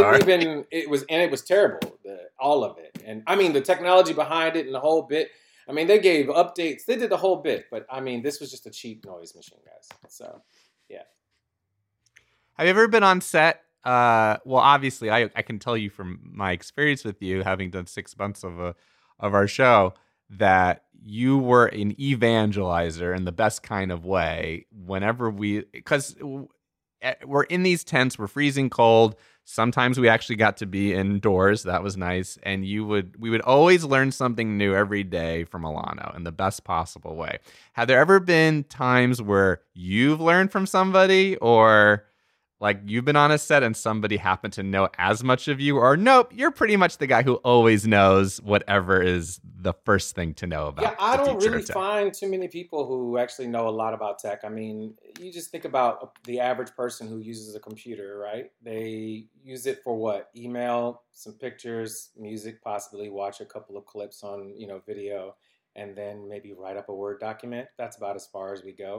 It was terrible. All of it. And I mean, the technology behind it and the whole bit. I mean, they gave updates. They did the whole bit. But I mean, this was just a cheap noise machine, guys. So, yeah. Have you ever been on set? Well, obviously, I can tell you from my experience with you, having done 6 months of our show, that you were an evangelizer in the best kind of way. Because we're in these tents, we're freezing cold. Sometimes we actually got to be indoors. That was nice. And we would always learn something new every day from Alano in the best possible way. Have there ever been times where you've learned from somebody, or like you've been on a set and somebody happened to know as much of you, or nope, you're pretty much the guy who always knows whatever is the first thing to know about? Yeah, I don't really find too many people who actually know a lot about tech. I mean, you just think about the average person who uses a computer, right? They use it for what? Email, some pictures, music, possibly watch a couple of clips on, video, and then maybe write up a Word document. That's about as far as we go.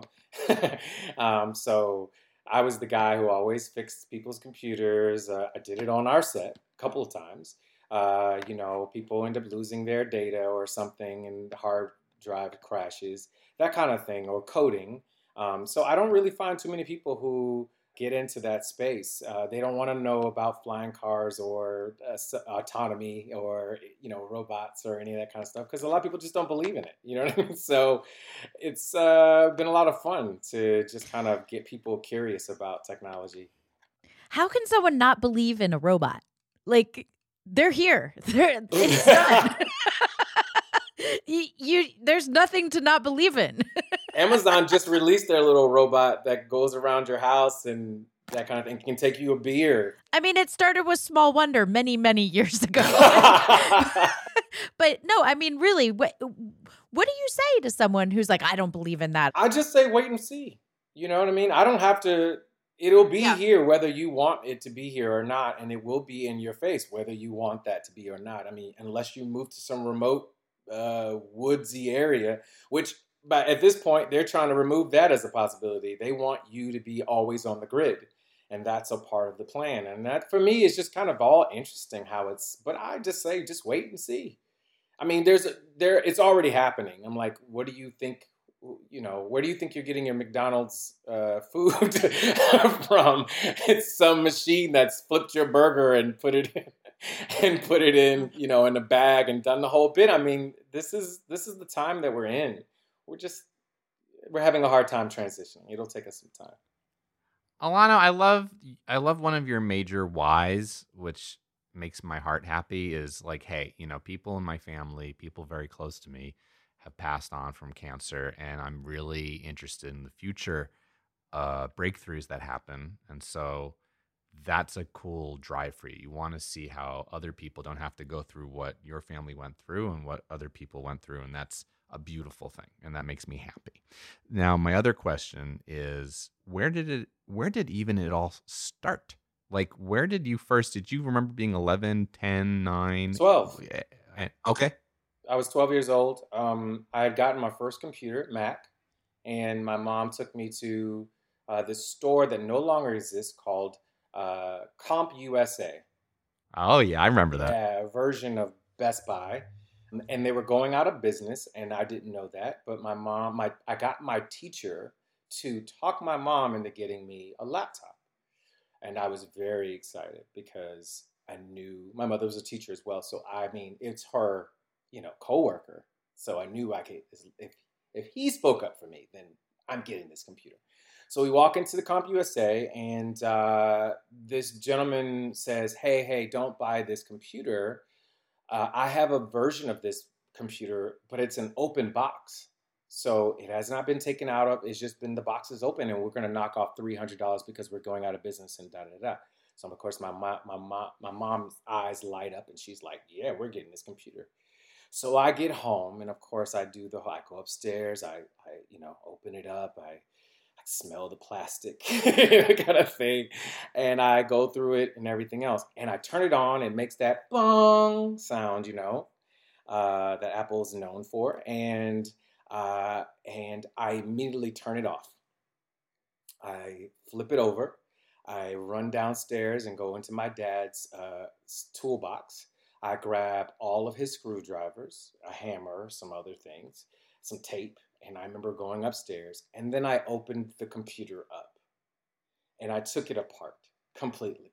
So I was the guy who always fixed people's computers. I did it on our set a couple of times. People end up losing their data or something and the hard drive crashes, that kind of thing, or coding. So I don't really find too many people who get into that space. They don't want to know about flying cars or autonomy or, robots or any of that kind of stuff, because a lot of people just don't believe in it. You know what I mean? So it's been a lot of fun to just kind of get people curious about technology. How can someone not believe in a robot? Like, they're here. It's done. There's nothing to not believe in. Amazon just released their little robot that goes around your house and that kind of thing. Can take you a beer. I mean, it started with Small Wonder many, many years ago. But no, I mean, really, what do you say to someone who's like, I don't believe in that? I just say wait and see. You know what I mean? I don't have to. It'll be here whether you want it to be here or not, and it will be in your face whether you want that to be or not. I mean, unless you move to some remote woodsy area, which but at this point they're trying to remove that as a possibility. They want you to be always on the grid, and that's a part of the plan. And that for me is just kind of all interesting how it's. But I just say just wait and see. I mean, it's already happening. I'm like, what do you think? Where do you think you're getting your McDonald's food from? It's some machine that's flipped your burger and put it in, in a bag and done the whole bit. I mean, this is the time that we're in. We're having a hard time transitioning. It'll take us some time. Alano, I love one of your major whys, which makes my heart happy, is like, hey, people in my family, people very close to me, have passed on from cancer, and I'm really interested in the future breakthroughs that happen. And so that's a cool drive for you. You want to see how other people don't have to go through what your family went through and what other people went through, and that's a beautiful thing, and that makes me happy. Now, my other question is, where did it all start? Like, where did you remember being 11, 10, 9? 12. Okay. I was 12 years old. I had gotten my first computer, Mac, and my mom took me to this store that no longer exists called Comp USA. Oh, yeah, I remember that. Yeah, a version of Best Buy. And they were going out of business, and I didn't know that. But I got my teacher to talk my mom into getting me a laptop. And I was very excited because I knew my mother was a teacher as well. So, I mean, it's her, coworker. So I knew I could, if he spoke up for me, then I'm getting this computer. So we walk into the Comp USA, and this gentleman says, hey, don't buy this computer. I have a version of this computer, but it's an open box. So it has not been taken out of. It's just been the box is open, and we're going to knock off $300 because we're going out of business and da-da-da. So, of course, my mom's eyes light up, and she's like, yeah, we're getting this computer. So I get home, and, of course, I go upstairs. I open it up. I smell the plastic kind of thing, and I go through it and everything else. And I turn it on, and it makes that bong sound, that Apple's known for. And I immediately turn it off. I flip it over. I run downstairs and go into my dad's toolbox. I grab all of his screwdrivers, a hammer, some other things, some tape. And I remember going upstairs, and then I opened the computer up, and I took it apart completely.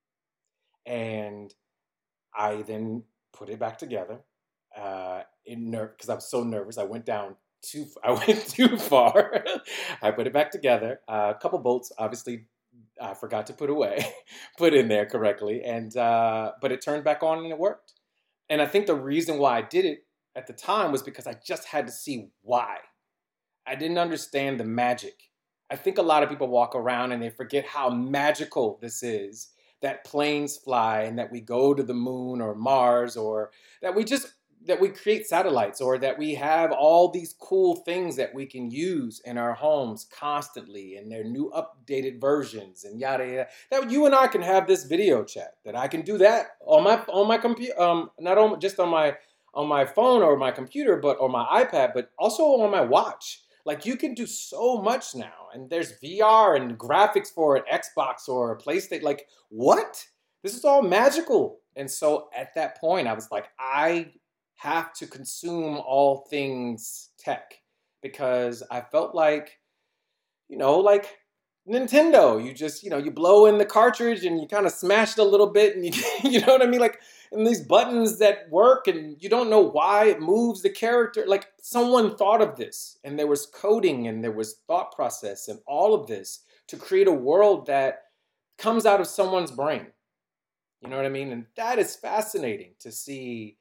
And I then put it back together because I was so nervous. I went too far. I put it back together. A couple bolts, obviously, I forgot to put in there correctly. And but it turned back on, and it worked. And I think the reason why I did it at the time was because I just had to see why. I didn't understand the magic. I think a lot of people walk around and they forget how magical this is, that planes fly and that we go to the moon or Mars, or that we create satellites, or that we have all these cool things that we can use in our homes constantly, and their new updated versions and yada yada. That you and I can have this video chat, that I can do that on my computer, not just on my phone or my computer, or my iPad, but also on my watch. Like, you can do so much now, and there's VR and graphics for an Xbox or a PlayStation. Like, what? This is all magical. And so at that point, I was like, I have to consume all things tech, because I felt like, like Nintendo. You just, you blow in the cartridge and you kind of smash it a little bit, and you know what I mean? Like, and these buttons that work, and you don't know why it moves the character. Like, someone thought of this, and there was coding, and there was thought process, and all of this to create a world that comes out of someone's brain. You know what I mean? And that is fascinating to see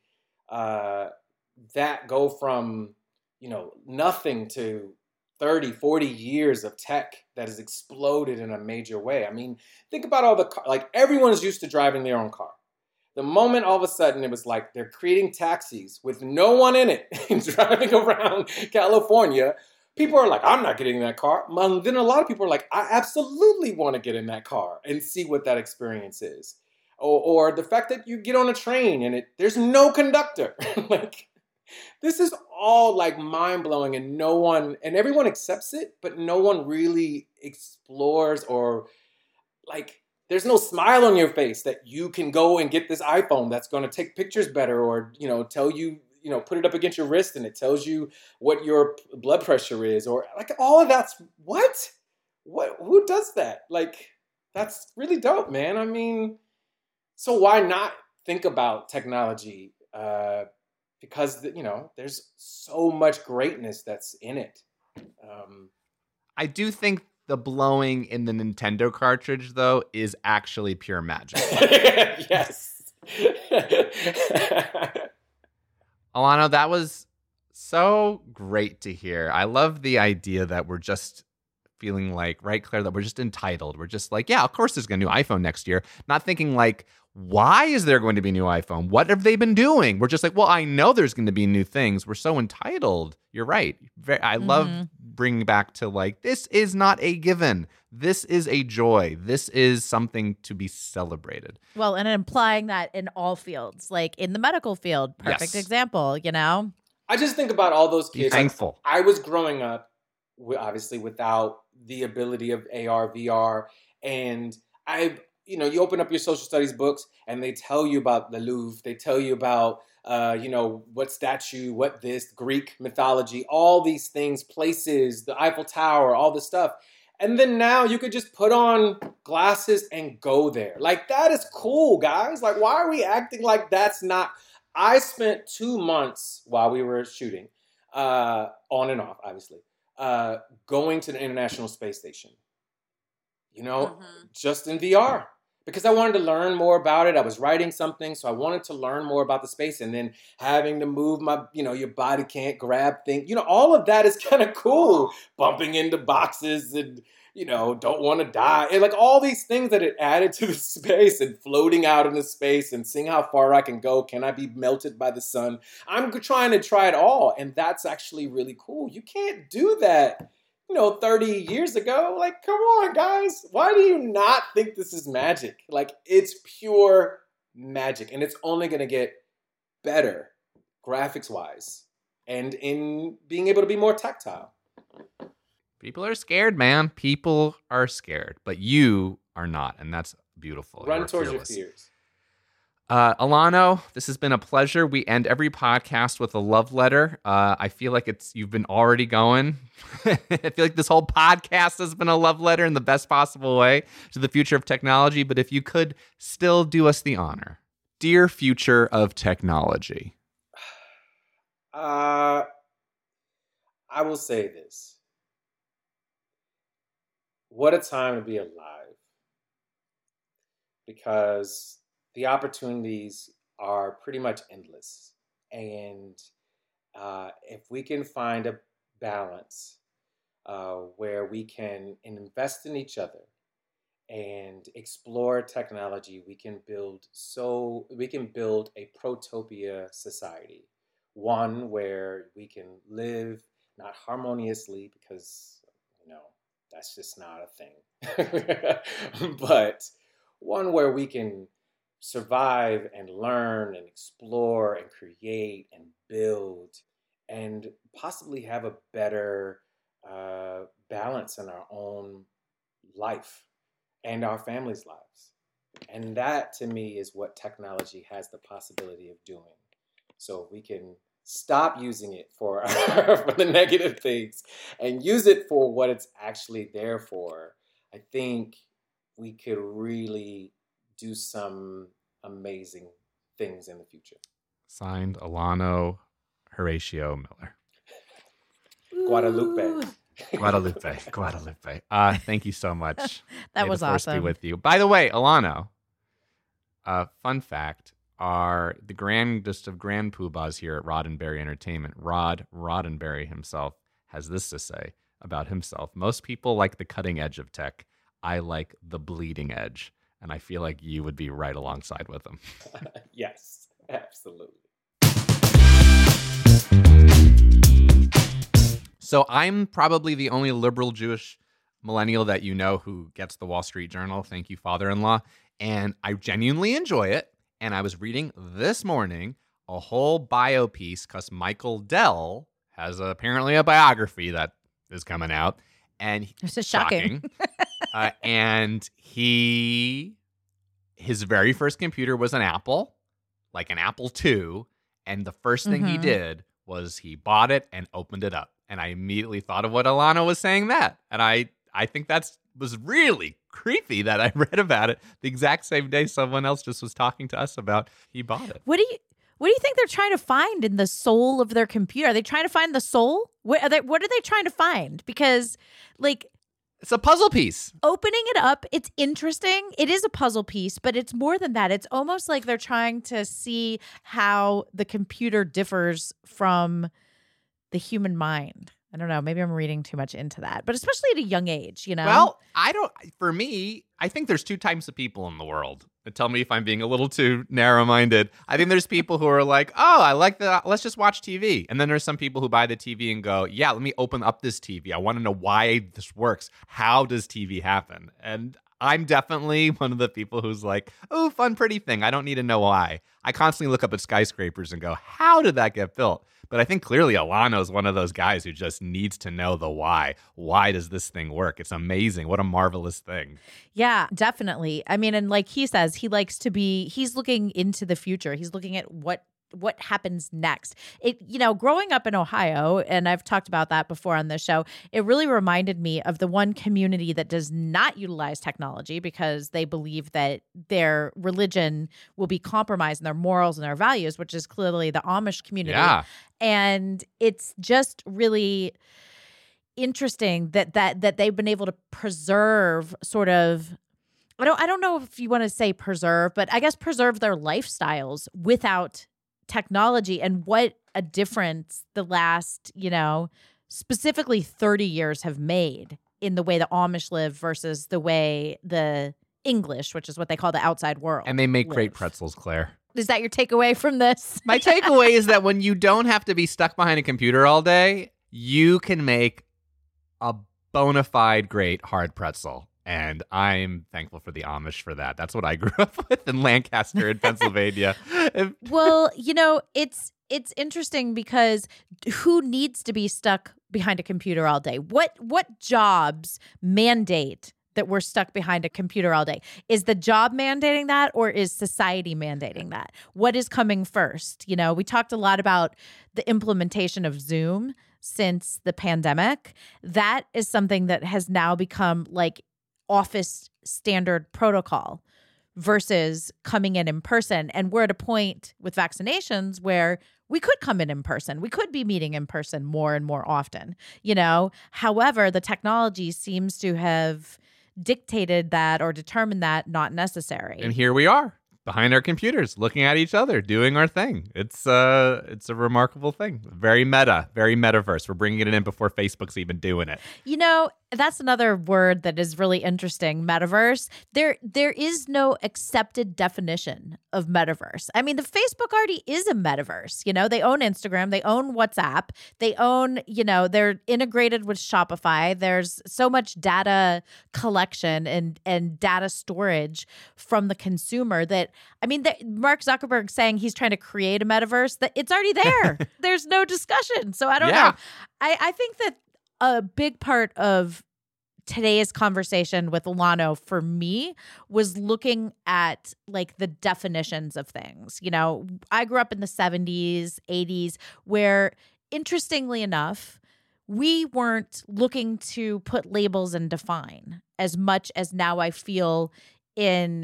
that go from, nothing to 30, 40 years of tech that has exploded in a major way. I mean, think about all everyone's used to driving their own car. The moment all of a sudden it was like they're creating taxis with no one in it and driving around California, people are like, I'm not getting in that car. And then a lot of people are like, I absolutely want to get in that car and see what that experience is. Or the fact that you get on a train and there's no conductor. Like, this is all like mind-blowing, and everyone accepts it, but no one really explores, or like, there's no smile on your face that you can go and get this iPhone that's going to take pictures better, or, tell you, put it up against your wrist and it tells you what your blood pressure is, or like all of that's who does that? Like, that's really dope, man. I mean, so why not think about technology? Because, there's so much greatness that's in it. I do think the blowing in the Nintendo cartridge, though, is actually pure magic. Yes. Alana, that was so great to hear. I love the idea that we're just feeling like, right, Claire, that we're just entitled. We're just like, yeah, of course there's going to be a new iPhone next year. Not thinking like, why is there going to be a new iPhone? What have they been doing? We're just like, well, I know there's going to be new things. We're so entitled. You're right. I love bringing back to like, this is not a given. This is a joy. This is something to be celebrated. Well, and implying that in all fields, like in the medical field, perfect example, I just think about all those kids. Be thankful. I was growing up obviously without the ability of AR, VR. And you open up your social studies books and they tell you about the Louvre. They tell you about, what statue, what this, Greek mythology, all these things, places, the Eiffel Tower, all this stuff. And then now you could just put on glasses and go there. Like, that is cool, guys. Like, why are we acting like that's not? I spent 2 months while we were shooting, on and off, obviously, going to the International Space Station, just in VR. Because I wanted to learn more about it. I was writing something, so I wanted to learn more about the space. And then having to move your body can't grab things. All of that is kind of cool. Bumping into boxes and, don't want to die. And like all these things that it added to the space and floating out into space and seeing how far I can go. Can I be melted by the sun? I'm trying to try it all. And that's actually really cool. You can't do that 30 years ago. Like, come on, guys. Why do you not think this is magic? Like, it's pure magic. And it's only going to get better graphics-wise and in being able to be more tactile. People are scared, man. People are scared. But you are not, and that's beautiful. Run towards your fears. Alano, this has been a pleasure. We end every podcast with a love letter. I feel like you've been already going. I feel like this whole podcast has been a love letter in the best possible way to the future of technology. But if you could still do us the honor. Dear future of technology. I will say this. What a time to be alive. Because the opportunities are pretty much endless. And if we can find a balance where we can invest in each other and explore technology, we can build a protopia society. One where we can live not harmoniously because, that's just not a thing. But one where we can survive and learn and explore and create and build and possibly have a better balance in our own life and our families' lives. And that, to me, is what technology has the possibility of doing. So we can stop using it for the negative things and use it for what it's actually there for. I think we could really do some amazing things in the future. Signed, Alano Horatio Miller. Guadalupe. Thank you so much. That May was the force be awesome. with you. By the way, Alano, fun fact, the grandest of grand poobahs here at Roddenberry Entertainment, Rod Roddenberry himself, has this to say about himself. Most people like the cutting edge of tech. I like the bleeding edge. And I feel like you would be right alongside with him. Yes, absolutely. So I'm probably the only liberal Jewish millennial that you know who gets the Wall Street Journal. Thank you, father-in-law. And I genuinely enjoy it. And I was reading this morning a whole bio piece because Michael Dell has apparently a biography that is coming out. And This is shocking. and his very first computer was an Apple, like an Apple II. And the first thing he did was he bought it and opened it up. And I immediately thought of what Alano was saying that. And I think was really creepy that I read about it the exact same day someone else just was talking to us about he bought it. What do you think they're trying to find in the soul of their computer? Are they trying to find the soul? What are they trying to find? Because, like, it's a puzzle piece. Opening it up, it's interesting. It is a puzzle piece, but it's more than that. It's almost like they're trying to see how the computer differs from the human mind. I don't know. Maybe I'm reading too much into that, but especially at a young age, Well, for me, I think there's two types of people in the world. Tell me if I'm being a little too narrow-minded. I think there's people who are like, oh, I like that. Let's just watch TV. And then there's some people who buy the TV and go, yeah, let me open up this TV. I want to know why this works. How does TV happen? And I'm definitely one of the people who's like, oh, fun, pretty thing. I don't need to know why. I constantly look up at skyscrapers and go, how did that get built? But I think clearly Alano is one of those guys who just needs to know the why. Why does this thing work? It's amazing. What a marvelous thing. Yeah, definitely. I mean, and like he says, he's looking into the future. He's looking at what happens next. Growing up in Ohio, and I've talked about that before on this show, it really reminded me of the one community that does not utilize technology because they believe that their religion will be compromised in their morals and their values, which is clearly the Amish community. Yeah. And it's just really interesting that they've been able to preserve sort of, I don't know if you want to say preserve, but I guess preserve their lifestyles without technology, and what a difference the last, specifically 30 years have made in the way the Amish live versus the way the English, which is what they call the outside world. And they make live. great pretzels, Claire. Is that your takeaway from this? My takeaway is that when you don't have to be stuck behind a computer all day, you can make a bona fide great hard pretzel. And I'm thankful for the Amish for that. That's what I grew up with in Lancaster in Pennsylvania. Well, it's interesting because who needs to be stuck behind a computer all day? What jobs mandate that we're stuck behind a computer all day? Is the job mandating that, or is society mandating that? What is coming first? We talked a lot about the implementation of Zoom since the pandemic. That is something that has now become like office standard protocol versus coming in person. And we're at a point with vaccinations where we could come in person. We could be meeting in person more and more often, However, the technology seems to have dictated that or determined that not necessary. And here we are behind our computers, looking at each other, doing our thing. It's a remarkable thing. Very meta, very metaverse. We're bringing it in before Facebook's even doing it. That's another word that is really interesting, metaverse. There is no accepted definition of metaverse. I mean, the Facebook already is a metaverse. They own Instagram, they own WhatsApp, they own, they're integrated with Shopify. There's so much data collection and data storage from the consumer that, I mean, Mark Zuckerberg saying he's trying to create a metaverse, that it's already there. There's no discussion. So I don't know. I think that a big part of today's conversation with Alano for me was looking at like the definitions of things. I grew up in the 70s, 80s, where interestingly enough, we weren't looking to put labels and define as much as now I feel in,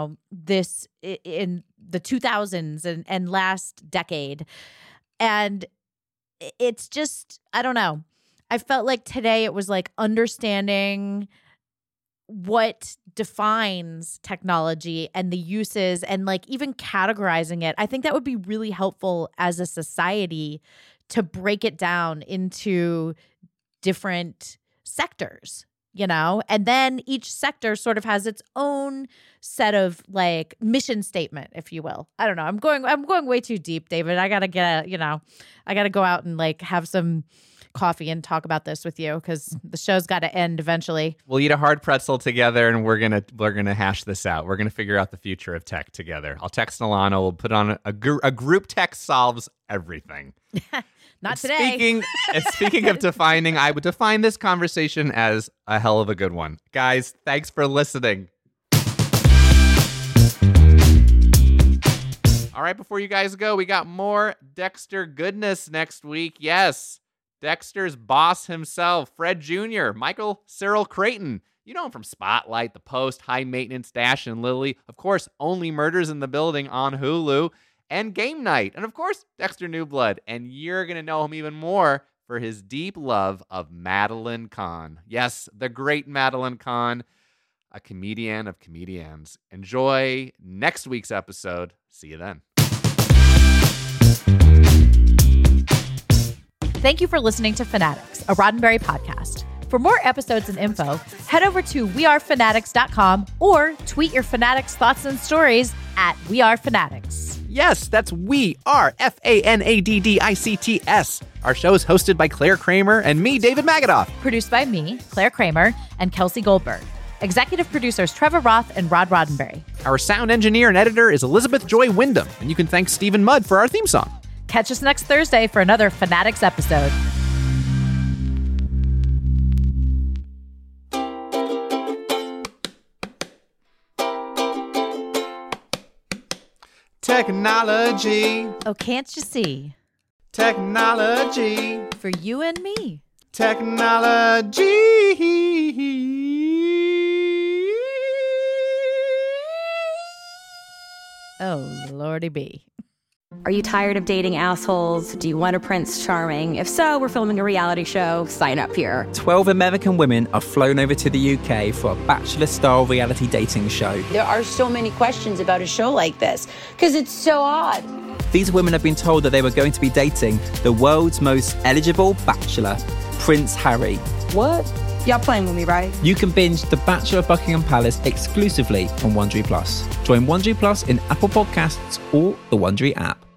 this in the 2000s and last decade. And it's just, I don't know. I felt like today it was like understanding what defines technology and the uses and like even categorizing it. I think that would be really helpful as a society to break it down into different sectors, and then each sector sort of has its own set of like mission statement, if you will. I don't know. I'm going way too deep, David. I got to I got to go out and like have some coffee and talk about this with you because the show's got to end eventually. We'll eat a hard pretzel together and we're gonna hash this out. We're gonna figure out the future of tech together. I'll text Alano. We'll put on a group text solves everything. Not today. Speaking of defining, I would define this conversation as a hell of a good one. Guys, thanks for listening. All right, before you guys go, we got more Dexter goodness next week. Yes, Dexter's boss himself, Fred Jr., Michael Cyril Creighton. You know him from Spotlight, The Post, High Maintenance, Dash and Lily. Of course, Only Murders in the Building on Hulu. And Game Night. And of course, Dexter New Blood. And you're going to know him even more for his deep love of Madeline Kahn. Yes, the great Madeline Kahn, a comedian of comedians. Enjoy next week's episode. See you then. Thank you for listening to Fanatics, a Roddenberry podcast. For more episodes and info, head over to wearefanatics.com or tweet your Fanatics thoughts and stories at wearefanatics. Yes, that's We Are, FANADDICTS. Our show is hosted by Claire Kramer and me, David Magadoff. Produced by me, Claire Kramer, and Kelsey Goldberg. Executive producers Trevor Roth and Rod Roddenberry. Our sound engineer and editor is Elizabeth Joy Wyndham, and you can thank Stephen Mudd for our theme song. Catch us next Thursday for another Fanatics episode. Technology. Oh, can't you see? Technology. For you and me. Technology. Oh, Lordy be. Are you tired of dating assholes? Do you want a Prince Charming? If so, we're filming a reality show. Sign up here. 12 American women are flown over to the UK for a bachelor-style reality dating show. There are so many questions about a show like this because it's so odd. These women have been told that they were going to be dating the world's most eligible bachelor, Prince Harry. What? Y'all playing with me, right? You can binge The Bachelor of Buckingham Palace exclusively on Wondery Plus. Join Wondery Plus in Apple Podcasts or the Wondery app.